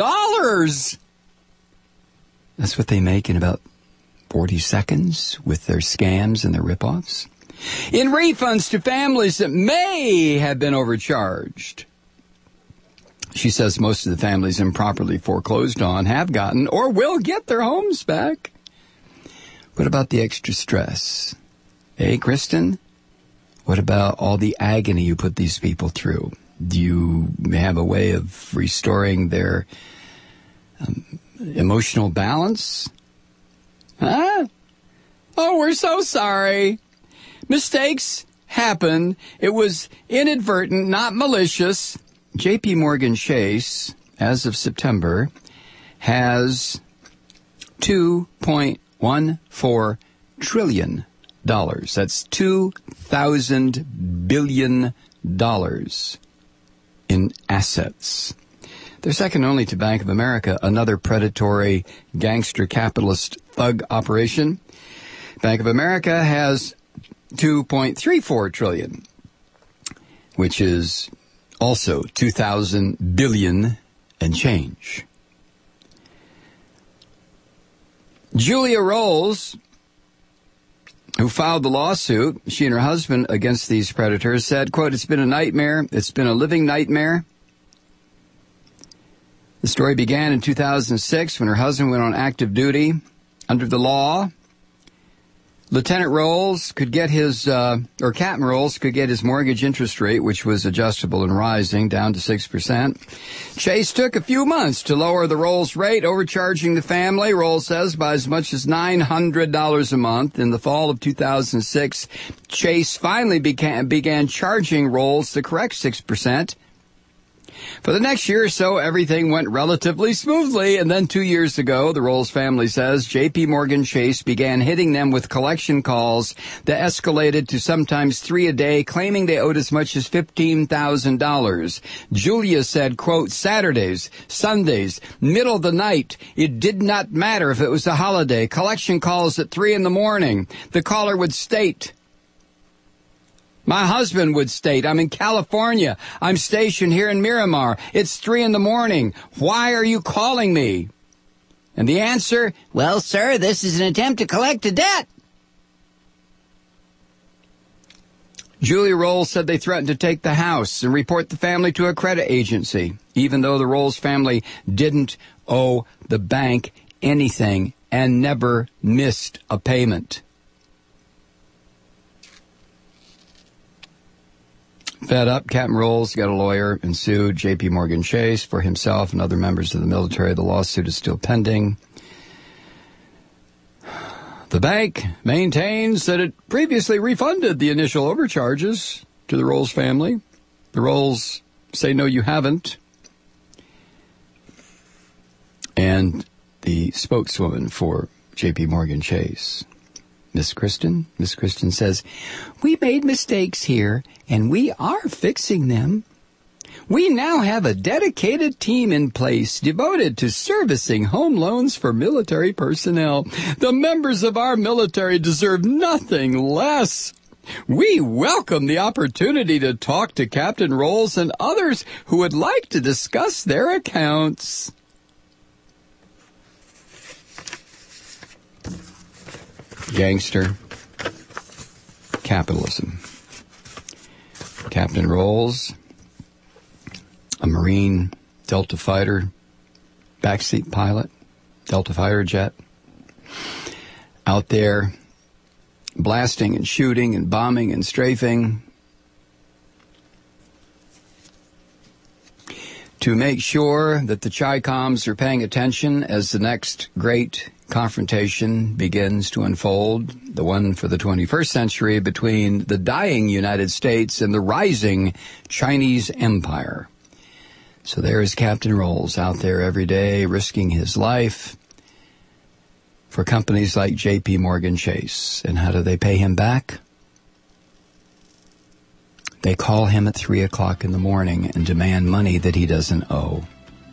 Speaker 1: That's what they make in about 40 seconds with their scams and their ripoffs. in refunds to families that may have been overcharged. She says most of the families improperly foreclosed on have gotten or will get their homes back. What about the extra stress? Hey, Kristen, what about all the agony you put these people through? Do you have a way of restoring their emotional balance? Huh? Oh, we're so sorry. Mistakes happen. It was inadvertent, not malicious. J.P. Morgan Chase, as of September, has $2.14 trillion. That's $2,000 billion in assets. They're second only to Bank of America, another predatory gangster capitalist thug operation. Bank of America has $2.34 trillion, which is also 2,000 billion and change. Julia Rolls, who filed the lawsuit, she and her husband against these predators, said, quote, "It's been a nightmare. It's been a living nightmare." The story began in 2006 when her husband went on active duty. Under the law, Lieutenant Rolls could get his, or Captain Rolls could get his mortgage interest rate, which was adjustable and rising, down to 6%. Chase took a few months to lower the Rolls rate, overcharging the family, Rolls says, by as much as $900 a month. In the fall of 2006, Chase finally began charging Rolls the correct 6%. For the next year or so, everything went relatively smoothly, and then 2 years ago, the Rolls family says, J.P. Morgan Chase began hitting them with collection calls that escalated to sometimes 3 a day, claiming they owed as much as $15,000. Julia said, quote, "Saturdays, Sundays, middle of the night, it did not matter if it was a holiday, collection calls at 3 in the morning. The caller would state, my husband would state, I'm in California. I'm stationed here in Miramar. It's 3 in the morning. Why are you calling me?" And the answer, "Well, sir, this is an attempt to collect a debt." Julia Rolls said they threatened to take the house and report the family to a credit agency, even though the Rolls family didn't owe the bank anything and never missed a payment. Fed up, Captain Rolls got a lawyer and sued J.P. Morgan Chase for himself and other members of the military. The lawsuit is still pending. The bank maintains that it previously refunded the initial overcharges to the Rolls family. The Rolls say, no, you haven't. And the spokeswoman for J.P. Morgan Chase, Miss Kristen says, "We made mistakes here, and we are fixing them. We now have a dedicated team in place devoted to servicing home loans for military personnel. The members of our military deserve nothing less. We welcome the opportunity to talk to Captain Rolls and others who would like to discuss their accounts." Gangster capitalism. Captain Rolls, a Marine Delta fighter, backseat pilot, Delta fighter jet, out there blasting and shooting and bombing and strafing to make sure that the Chi-Coms are paying attention as the next great confrontation begins to unfold, the one for the 21st century between the dying United States and the rising Chinese empire. So there is Captain Rolls out there every day risking his life for companies like J.P. Morgan Chase. And how do they pay him back? They call him at 3 o'clock in the morning and demand money that he doesn't owe.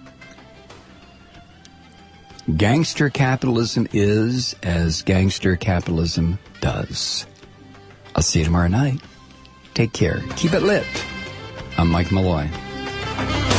Speaker 1: Gangster capitalism is as gangster capitalism does. I'll see you tomorrow night. Take care. Keep it lit. I'm Mike Malloy.